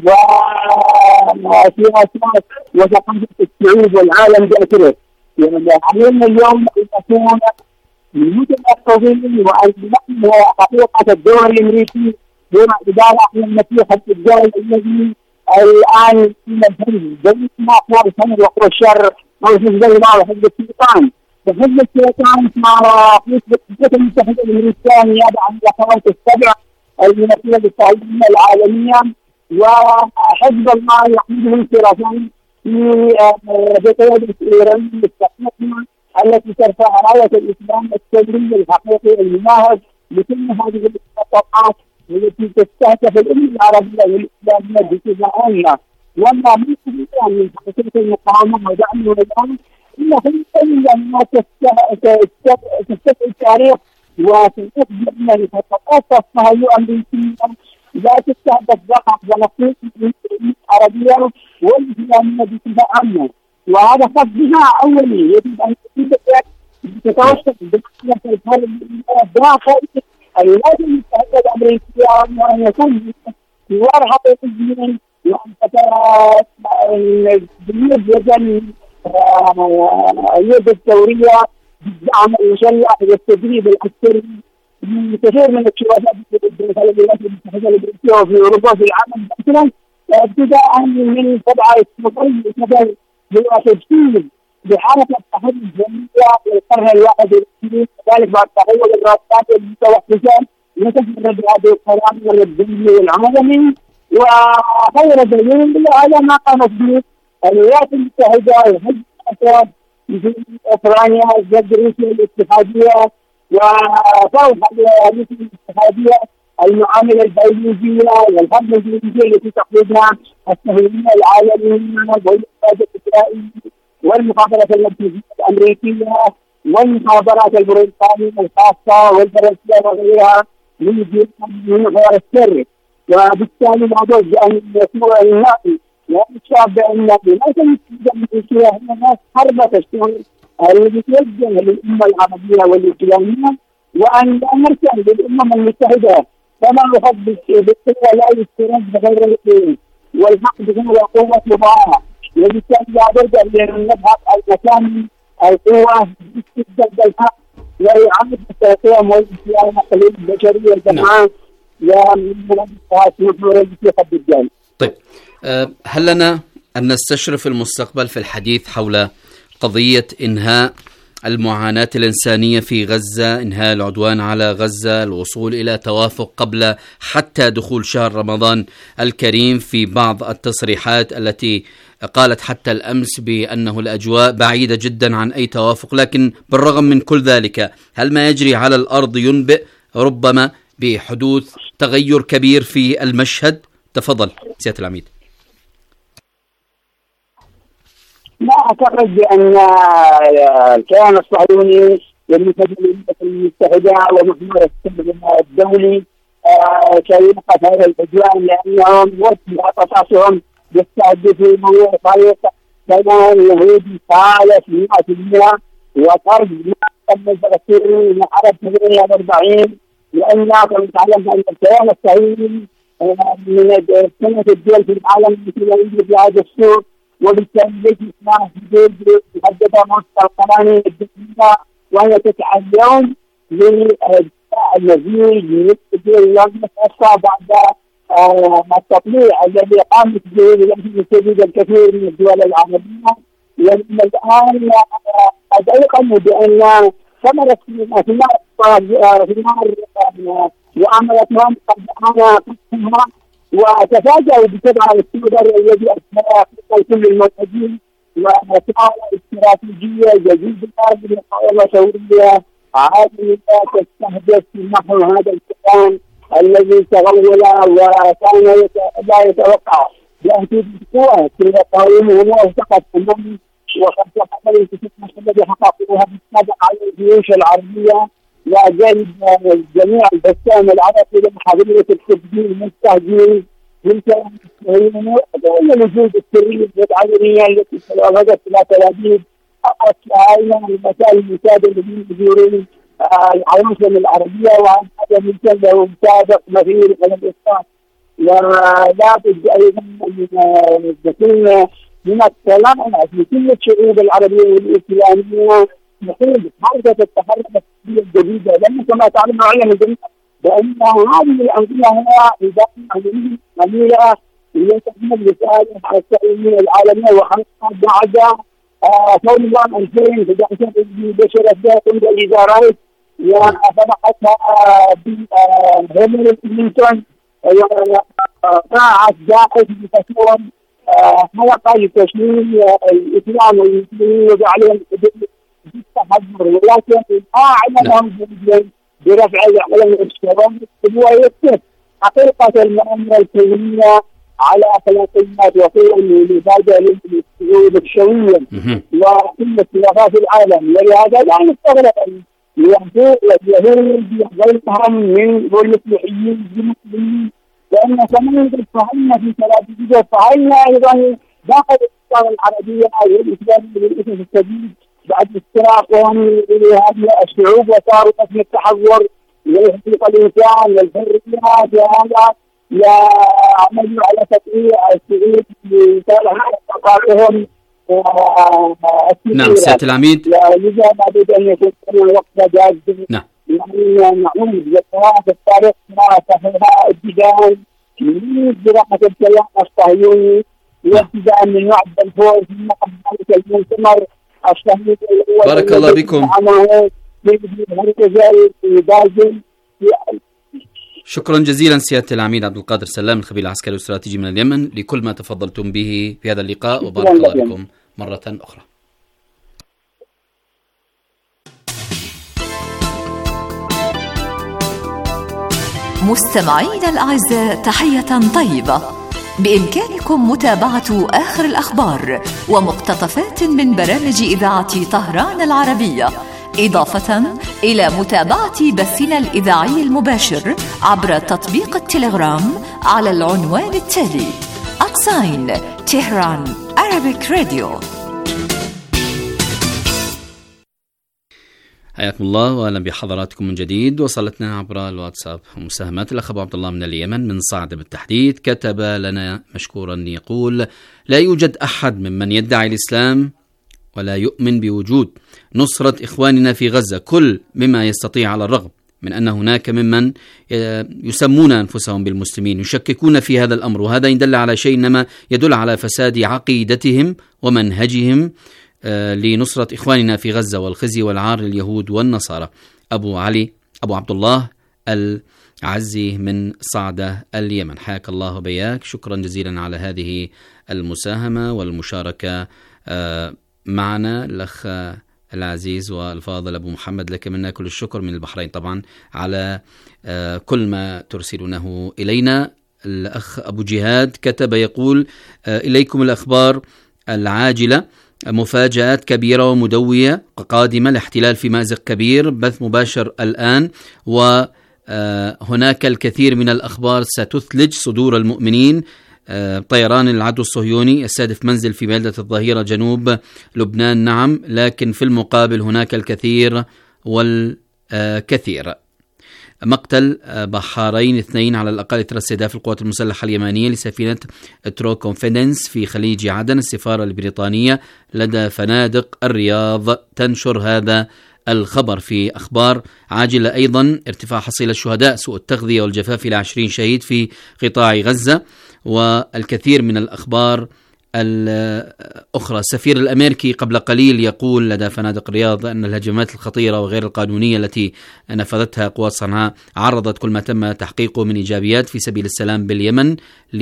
وسياسات وثقافة الشعوب والعالم بأسره. يعني علينا اليوم أن نكون متمسكين وأن نحن حقيقة الدور الأمريكي دون إدارة من المسيح الدجال الذي الآن زي ما صار سنة وقت الشر أو زي ما حزب السلطان حزب السلطان مع حزب الولايات المتحدة الأمريكية عن القوات السبع الممثلة للتعليم العالمية، وحزب الله يحمله انصرافا في قيادة إيران المستقيمة التي ترفع راية الإسلام السري الحقيقي المناهض لكل هذه الخطوات التي تستهدف الأمة العربية والإسلامية بصفة عامة. وما من من حقيقة المقاومة ودعمه الآن إلا في أنها تستدعي التاريخ وتثبت أن الخطوات الصهيونية الأمريكية لا تستهدف فقط ونصيب العربية والإسلامية بصفة عامة، وهذا خطها أولي يجب أن تتوسط بمسألة الحرب الداخل الولايات المتحدة الأمريكية وأن يكون حوار حقيقي وأن تجنب يد اليد الثورية بالدعم المسلح والتدريب العسكري من كثير من الشركاء في الولايات المتحدة الأمريكية وفي أوروبا في العالم مثلا، ابتداء من طبعا التطور بالتجديد بحالة التحول الجميلة في القرن الواحد والعشرين، كذلك بعد تحول الرابطات المتوحشة لتفرد هذه القرار الدولي والعالمي. وخير دليل على ما قامت به الولايات المتحدة وحزب الأسد في أوكرانيا ضد روسيا الاتحادية وفوق روسيا الاتحادية المعاملة البيولوجية والحرب البيولوجية التي تقودها الصهيونية العالمية والاقتصاد الإسرائيلي والمخابرات المركزية الأمريكية والمخابرات البريطانية الخاصة والفرنسية وغيرها من محور السر. وبالتالي موضوع بأن يكون النائي والشعب بأن لا تنسى الأمريكية هي ناس حرب تشتغل التي توجه للأمة العربية والإسلامية، وأن نرجع للأمم المتحدة كما يحب بالقوة لا يسترد بغير القوة والحق بغير قوة مضاعفة، وبالتالي لابد أن نبحث المكان القوة ضد الحق وإعادة التقويم والإسلام والقليل البشرية الجماعة ومن طيب هل لنا أن نستشرف المستقبل في الحديث حول قضية إنهاء المعاناة الإنسانية في غزة، إنهاء العدوان على غزة، الوصول إلى توافق قبل حتى دخول شهر رمضان الكريم؟ في بعض التصريحات التي قالت حتى الأمس بأنه الأجواء بعيدة جدا عن أي توافق، لكن بالرغم من كل ذلك هل ما يجري على الأرض ينبئ ربما بحدوث تغير كبير في المشهد؟ تفضل سيادة العميد. لا أعتقد بأن الكيان الصهيوني والمتحدة المتحدة ومحور السلم الدولي سيوقف هذا العدوان، لأنهم وقت يستهدفوا موضوع طريق كمان يهودي خالص مئة بالمئة وطرد ما تم تأثيره من عرب ثمانية وأربعين، لأن كما تعلم أن الكيان الصهيوني من سنة الدول في العالم مثل في هذا السوق، وبالتالي ليس اسمها حدود محددة مستوى القوانين الدولية، وهي تسعى اليوم للمزيد من التطبيع بعد التطبيع الذي قامت به لم تجد الكثير من الدول العربية. لأن الآن قد أيقنوا بأن ثمرة ثمار معاملة ترامب قد أنا قسمها، وتفاجأوا بتبع السودر الذي أثناء كل الموجودين ومساعدة استراتيجية جديدة للمقاومة ثورية عادية تستهدف نحو هذا الكيان الذي تغول وكان لا يتوقع يأتي بقوة في قومه وفقط أمام وقد تحصل الانتصارات التي حققوها بالسابق على الجيوش العربية وجانب جميع البسام العربي لمحاولة التبديل المستهدفين من كلام الصهيونية والوجود السري والعلنية التي تواجدت إلى تلابيب أقصى أيضا المسائل المساعدة الذين يديرون العواصم العربية، وعن هذا المثال له سابق مثير على الإسقاط. ولا بد أيضا أن تكون من السلامة في كل الشعوب العربية والإسلامية نحن حركة التحرك الجديدة، لأن كما تعلم علم الجميع بأن هذه الأنظمة هي نظام عملية اللي تحمل رسالة على التأمين العالمية وخاصة بعد فورمولا ألفين وأحد عشر بشرة ذات الإدارات وطبقتها بهنري كلينتون وقاعت داعش بتكون حلقة لتشميل الإسلام والمسلمين وجعلهم بالتحضر، ولكن أعلنهم برفع علم الشباب هو يكتب حقيقة المؤامرة الكونية على أخلاقيات وقيم المبادئ للشعوب الشوية وكل اختلافات العالم، ولهذا لا نستغرب اليهود وغيرهم من المسيحيين المسلمين، لأن كمان الصهاينة في ثلاثة الصهاينة أيضا داخل الإسلام العربية والإسلام للأسف الشديد بعد استراقهم لهذه الشعوب وصاروا قسم التحور لحقوق الإنسان والحريات، وهذا يعملوا على تطوير الشعوب لصالح ثقافتهم. نعم سيادة العميد. لذا لابد أن يكون وقت جاد. نعم. يعني نعود لقراءة التاريخ قراءة صحيحة ابتداء من قراءة الكيان الصهيوني وابتداء من وعد الفوز من ذلك المؤتمر الشهيد. بارك الله بكم. شكرا جزيلا سيادة العميد عبد القادر سلام الخبير العسكري والاستراتيجي من اليمن لكل ما تفضلتم به في هذا اللقاء، وبارك الله بكم مرة أخرى. مستمعينا الأعزاء، تحية طيبة. بإمكانكم متابعة آخر الأخبار ومقتطفات من برامج إذاعة طهران العربية، إضافة إلى متابعة بثنا الإذاعي المباشر عبر تطبيق التليجرام على العنوان التالي أكساين تهران Arabic Radio. حياكم الله واهلا بحضراتكم من جديد. وصلتنا عبر الواتساب مساهمات الاخ ابو عبد الله من اليمن من صعدة بالتحديد، كتب لنا مشكورا يقول: لا يوجد احد ممن يدعي الاسلام ولا يؤمن بوجود نصرة اخواننا في غزة كل مما يستطيع، على الرغم من ان هناك ممن يسمون انفسهم بالمسلمين يشككون في هذا الامر، وهذا يدل على شيء انما يدل على فساد عقيدتهم ومنهجهم لنصرة إخواننا في غزة والخزي والعار لليهود والنصارى. أبو علي أبو عبد الله العزي من صعدة اليمن، حياك الله وبياك. شكرا جزيلا على هذه المساهمة والمشاركة معنا. الأخ العزيز والفاضل أبو محمد، لك منا كل الشكر من البحرين طبعا على كل ما ترسلونه إلينا. الأخ أبو جهاد كتب يقول: إليكم الأخبار العاجلة، مفاجآت كبيرة ومدوية قادمة، الاحتلال في مأزق كبير، بث مباشر الآن، وهناك الكثير من الأخبار ستثلج صدور المؤمنين. طيران العدو الصهيوني يستهدف منزل في بلدة الظهيرة جنوب لبنان، نعم، لكن في المقابل هناك الكثير والكثير. مقتل بحارين اثنين على الأقل ترى استهداف القوات المسلحة اليمانية لسفينة ترو كونفيدنس في خليج عدن. السفارة البريطانية لدى فنادق الرياض تنشر هذا الخبر. في أخبار عاجلة أيضا: ارتفاع حصيلة الشهداء، سوء التغذية والجفاف إلى عشرين شهيد في قطاع غزة، والكثير من الأخبار الأخرى. السفير الأمريكي قبل قليل يقول لدى فنادق الرياض أن الهجمات الخطيرة وغير القانونية التي نفذتها قوات صنعاء عرضت كل ما تم تحقيقه من إيجابيات في سبيل السلام باليمن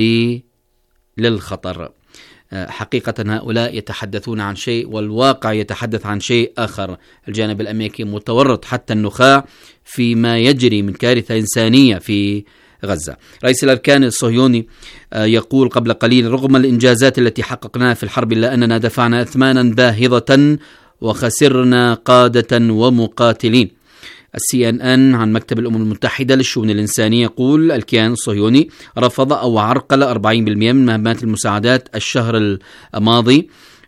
للخطر. حقيقة هؤلاء يتحدثون عن شيء والواقع يتحدث عن شيء آخر. الجانب الأمريكي متورط حتى النخاع فيما يجري من كارثة إنسانية في غزة. رئيس الأركان الصهيوني يقول قبل قليل: رغم الإنجازات التي حققناها في الحرب إلا أننا دفعنا أثمانا باهظة وخسرنا قادة ومقاتلين. السي ان ان عن مكتب الأمم المتحدة للشؤون الإنسانية يقول: الكيان الصهيوني رفض أو عرقل أربعين بالمئة من مهمات المساعدات الشهر الماضي.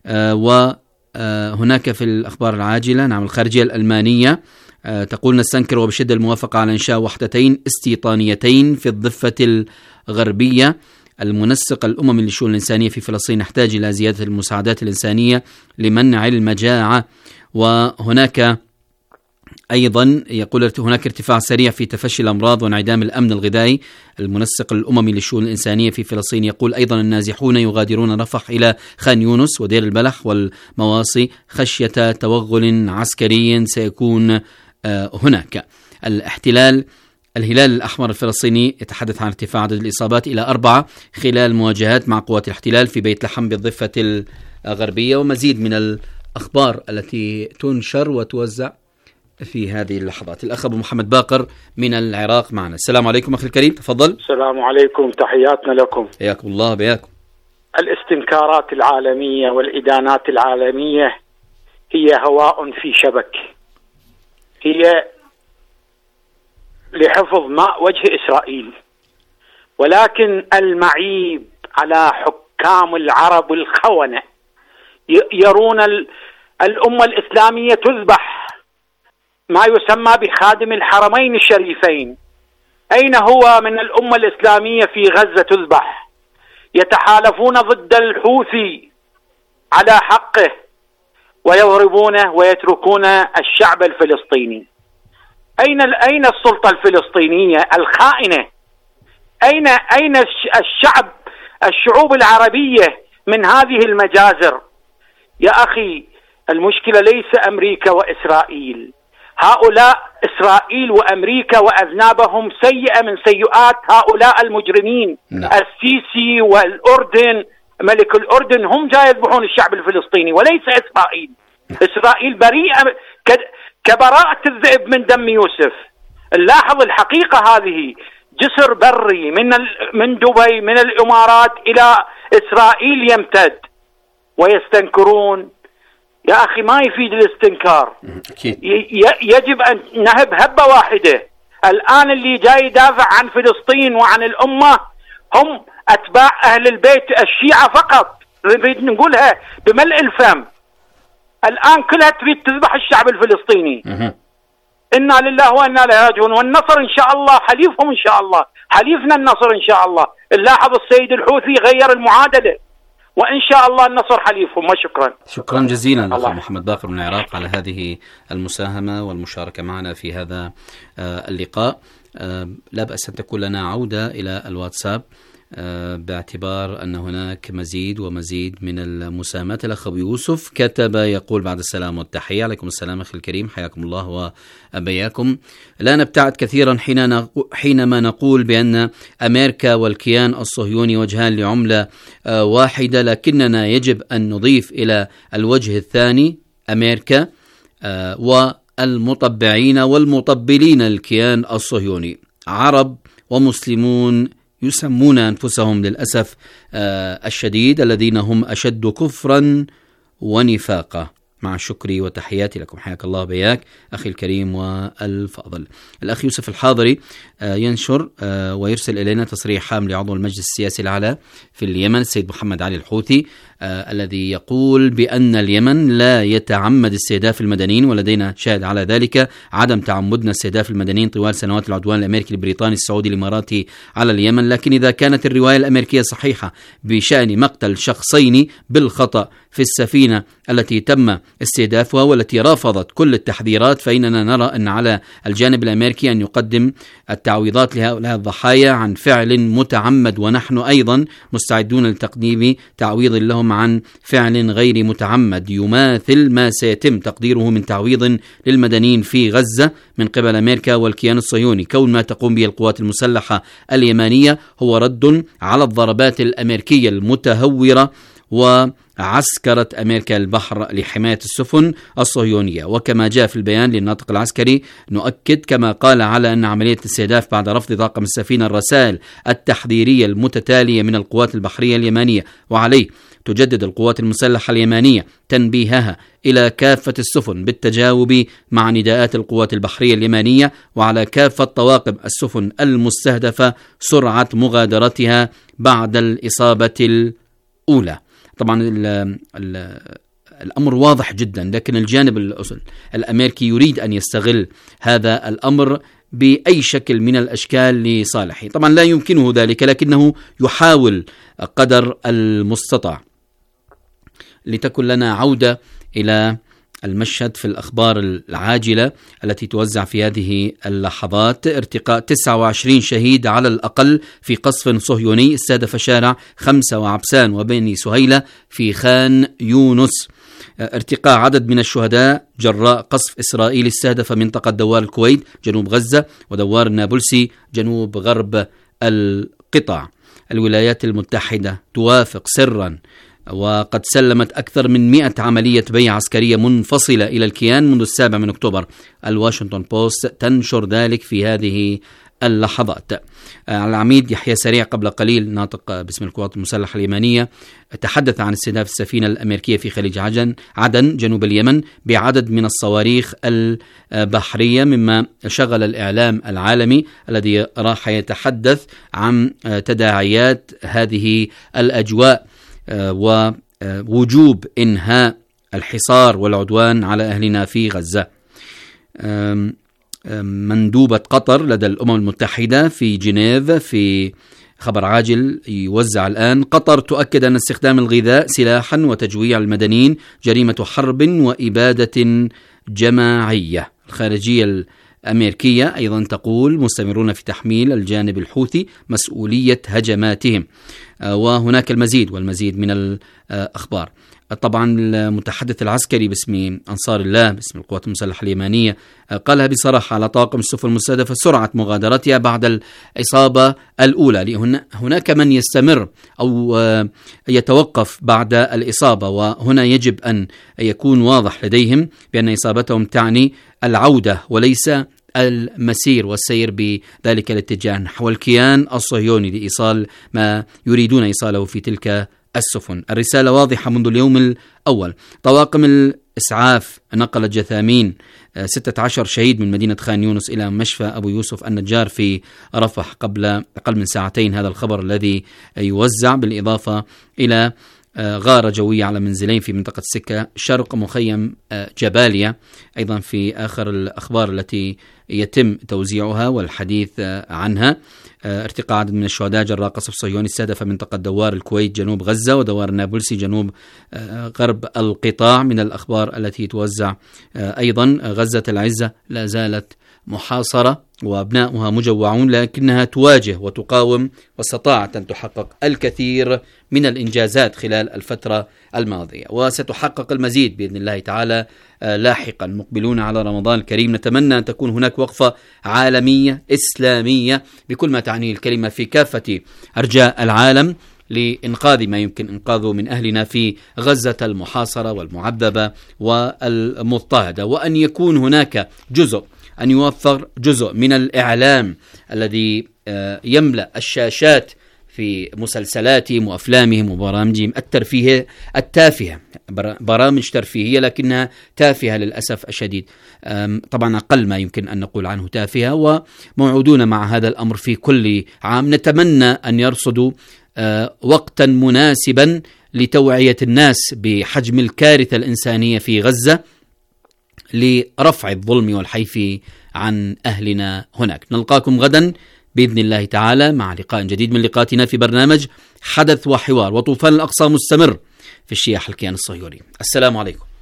وهناك في الأخبار العاجلة، نعم، الخارجية الألمانية تقول: نستنكر وبشدة الموافقة على إنشاء وحدتين استيطانيتين في الضفة الغربية. المنسق الأممي للشؤون الإنسانية في فلسطين نحتاج إلى زيادة المساعدات الإنسانية لمنع المجاعة. وهناك أيضا يقول هناك ارتفاع سريع في تفشي الأمراض وانعدام الأمن الغذائي. المنسق الأممي للشؤون الإنسانية في فلسطين يقول أيضا النازحون يغادرون رفح إلى خان يونس ودير البلح والمواصي خشية توغل عسكري سيكون هناك. الاحتلال الهلال الأحمر الفلسطيني يتحدث عن ارتفاع عدد الإصابات إلى أربعة خلال مواجهات مع قوات الاحتلال في بيت لحم بالضفة الغربية، ومزيد من الأخبار التي تنشر وتوزع في هذه اللحظات. الأخ أبو محمد باقر من العراق معنا. السلام عليكم أخي الكريم، تفضل. السلام عليكم، تحياتنا لكم. حياكم الله بياكم. الاستنكارات العالمية والإدانات العالمية هي هواء في شبك، هي لحفظ ماء وجه إسرائيل، ولكن المعيب على حكام العرب الخونة يرون الأمة الإسلامية تذبح، ما يسمى بخادم الحرمين الشريفين. أين هو من الأمة الإسلامية في غزة تذبح؟ يتحالفون ضد الحوثي على حقه ويضربونه ويتركون الشعب الفلسطيني. أين أين السلطة الفلسطينية الخائنة؟ أين أين الشعب الشعوب العربية من هذه المجازر؟ يا أخي المشكلة ليس أمريكا وإسرائيل، هؤلاء إسرائيل وأمريكا وأذنابهم سيئة من سيئات هؤلاء المجرمين. لا. السيسي والأردن ملك الأردن هم جاي يذبحون الشعب الفلسطيني وليس إسرائيل. لا. إسرائيل بريئة كبراءة الذئب من دم يوسف. نلاحظ الحقيقة هذه، جسر بري من من دبي من الإمارات إلى إسرائيل يمتد ويستنكرون. يا أخي ما يفيد الاستنكار، يجب أن نهب هبة واحدة. الآن اللي جاي يدافع عن فلسطين وعن الأمة هم أتباع أهل البيت الشيعة فقط، نريد نقولها بملء الفم. الآن كلها تريد تذبح الشعب الفلسطيني. إنا لله وإنا إليه راجعون، والنصر إن شاء الله حليفهم، إن شاء الله حليفنا النصر إن شاء الله. نلاحظ السيد الحوثي غير المعادلة، وإن شاء الله النصر حليفهم. وشكرا شكرا جزيلا أخ محمد باقر من العراق على هذه المساهمة والمشاركة معنا في هذا اللقاء. لا بأس أن تكون لنا عودة إلى الواتساب باعتبار أن هناك مزيد ومزيد من المساهمات. الأخ أبو يوسف كتب يقول بعد السلام والتحية. عليكم السلام أخي الكريم، حياكم الله وبياكم. لا نبتعد كثيرا حينما نقول بأن أمريكا والكيان الصهيوني وجهان لعملة واحدة، لكننا يجب أن نضيف إلى الوجه الثاني أمريكا والمطبعين والمطبلين للكيان الصهيوني، عرب ومسلمون يسمون أنفسهم للأسف الشديد الذين هم أشد كفرا ونفاقا. مع شكري وتحياتي لكم، حياك الله بياك أخي الكريم والفاضل. الأخ يوسف الحاضري ينشر ويرسل إلينا تصريح هام لعضو المجلس السياسي الأعلى في اليمن السيد محمد علي الحوثي الذي يقول بأن اليمن لا يتعمد استهداف المدنيين، ولدينا شاهد على ذلك، عدم تعمدنا استهداف المدنيين طوال سنوات العدوان الأمريكي البريطاني السعودي الإماراتي على اليمن. لكن إذا كانت الرواية الأمريكية صحيحة بشأن مقتل شخصين بالخطأ في السفينة التي تم استهدافها والتي رافضت كل التحذيرات، فإننا نرى أن على الجانب الأمريكي أن يقدم التعويضات لهؤلاء الضحايا عن فعل متعمد، ونحن أيضا مستعدون لتقديم تعويض لهم عن فعل غير متعمد يماثل ما سيتم تقديره من تعويض للمدنيين في غزة من قبل أمريكا والكيان الصهيوني. كون ما تقوم به القوات المسلحة اليمانية هو رد على الضربات الأمريكية المتهورة وعسكرة أمريكا البحر لحماية السفن الصهيونية. وكما جاء في البيان للناطق العسكري نؤكد كما قال على أن عملية الاستهداف بعد رفض طاقم السفينة الرسائل التحذيرية المتتالية من القوات البحرية اليمانية، وعليه تجدد القوات المسلحة اليمانية تنبيهها إلى كافة السفن بالتجاوب مع نداءات القوات البحرية اليمانية، وعلى كافة طواقم السفن المستهدفة سرعة مغادرتها بعد الإصابة الأولى. طبعا ال ال الأمر واضح جدا، لكن الجانب الأمريكي يريد أن يستغل هذا الأمر بأي شكل من الأشكال لصالحه. طبعا لا يمكنه ذلك، لكنه يحاول قدر المستطاع. لتكن لنا عودة إلى المشهد في الأخبار العاجلة التي توزع في هذه اللحظات: ارتقاء تسعة وعشرين شهيد على الأقل في قصف صهيوني استهدف شارع خمسة وعبسان وبني سهيلة في خان يونس. ارتقاء عدد من الشهداء جراء قصف إسرائيلي استهدف منطقة دوار الكويت جنوب غزة ودوار النابلسي جنوب غرب القطاع. الولايات المتحدة توافق سرا وقد سلمت أكثر من مئة عملية بيع عسكرية منفصلة إلى الكيان منذ السابع من أكتوبر. الواشنطن بوست تنشر ذلك في هذه اللحظات. العميد يحيى سريع قبل قليل ناطق باسم القوات المسلحة اليمنية تحدث عن استهداف السفينة الأمريكية في خليج عدن عدن جنوب اليمن بعدد من الصواريخ البحرية، مما شغل الإعلام العالمي الذي راح يتحدث عن تداعيات هذه الأجواء ووجوب إنهاء الحصار والعدوان على أهلنا في غزة. مندوبة قطر لدى الأمم المتحدة في جنيف في خبر عاجل يوزع الآن: قطر تؤكد أن استخدام الغذاء سلاحا وتجويع المدنيين جريمة حرب وإبادة جماعية. الخارجية الأمريكية أيضا تقول: مستمرون في تحميل الجانب الحوثي مسؤولية هجماتهم. وهناك المزيد والمزيد من الأخبار. طبعا المتحدث العسكري باسم أنصار الله باسم القوات المسلحة اليمنية قالها بصراحة على طاقم السفن المستهدفة سرعة مغادرتها بعد الإصابة الأولى، لأن هناك من يستمر أو يتوقف بعد الإصابة، وهنا يجب أن يكون واضح لديهم بأن إصابتهم تعني العودة وليس المسير والسير بذلك الاتجاه نحو الكيان الصهيوني لإيصال ما يريدون إيصاله في تلك السفن. الرسالة واضحة منذ اليوم الأول. طواقم الإسعاف نقلت جثامين ستة عشر شهيد من مدينة خان يونس إلى مشفى أبو يوسف النجار في رفح قبل أقل من ساعتين. هذا الخبر الذي يوزع بالإضافة إلى غارة جوية على منزلين في منطقة السكة شرق مخيم جباليا. أيضا في آخر الأخبار التي يتم توزيعها والحديث عنها: ارتقاء عدد من الشهداء جراء قصف صهيوني استهدف منطقة دوار الكويت جنوب غزة ودوار النابلسي جنوب غرب القطاع. من الأخبار التي توزع أيضا: غزة العزة لا زالت محاصرة وأبناؤها مجوعون، لكنها تواجه وتقاوم واستطاعت أن تحقق الكثير من الإنجازات خلال الفترة الماضية، وستحقق المزيد بإذن الله تعالى لاحقا. مقبلون على رمضان الكريم، نتمنى أن تكون هناك وقفة عالمية إسلامية بكل ما تعنيه الكلمة في كافة أرجاء العالم لإنقاذ ما يمكن إنقاذه من أهلنا في غزة المحاصرة والمعذبة والمضطهدة، وأن يكون هناك جزء أن يوفر جزء من الإعلام الذي يملأ الشاشات في مسلسلاتهم وأفلامهم وبرامجهم الترفيه التافهة، برامج ترفيهية لكنها تافهة للأسف الشديد. طبعا أقل ما يمكن أن نقول عنه تافهة، وموعودون مع هذا الأمر في كل عام. نتمنى أن يرصدوا وقتا مناسبا لتوعية الناس بحجم الكارثة الإنسانية في غزة لرفع الظلم والحيف عن أهلنا هناك. نلقاكم غدا بإذن الله تعالى مع لقاء جديد من لقاءاتنا في برنامج حدث وحوار. وطوفان الأقصى مستمر في الشياح الكيان الصهيوني. السلام عليكم.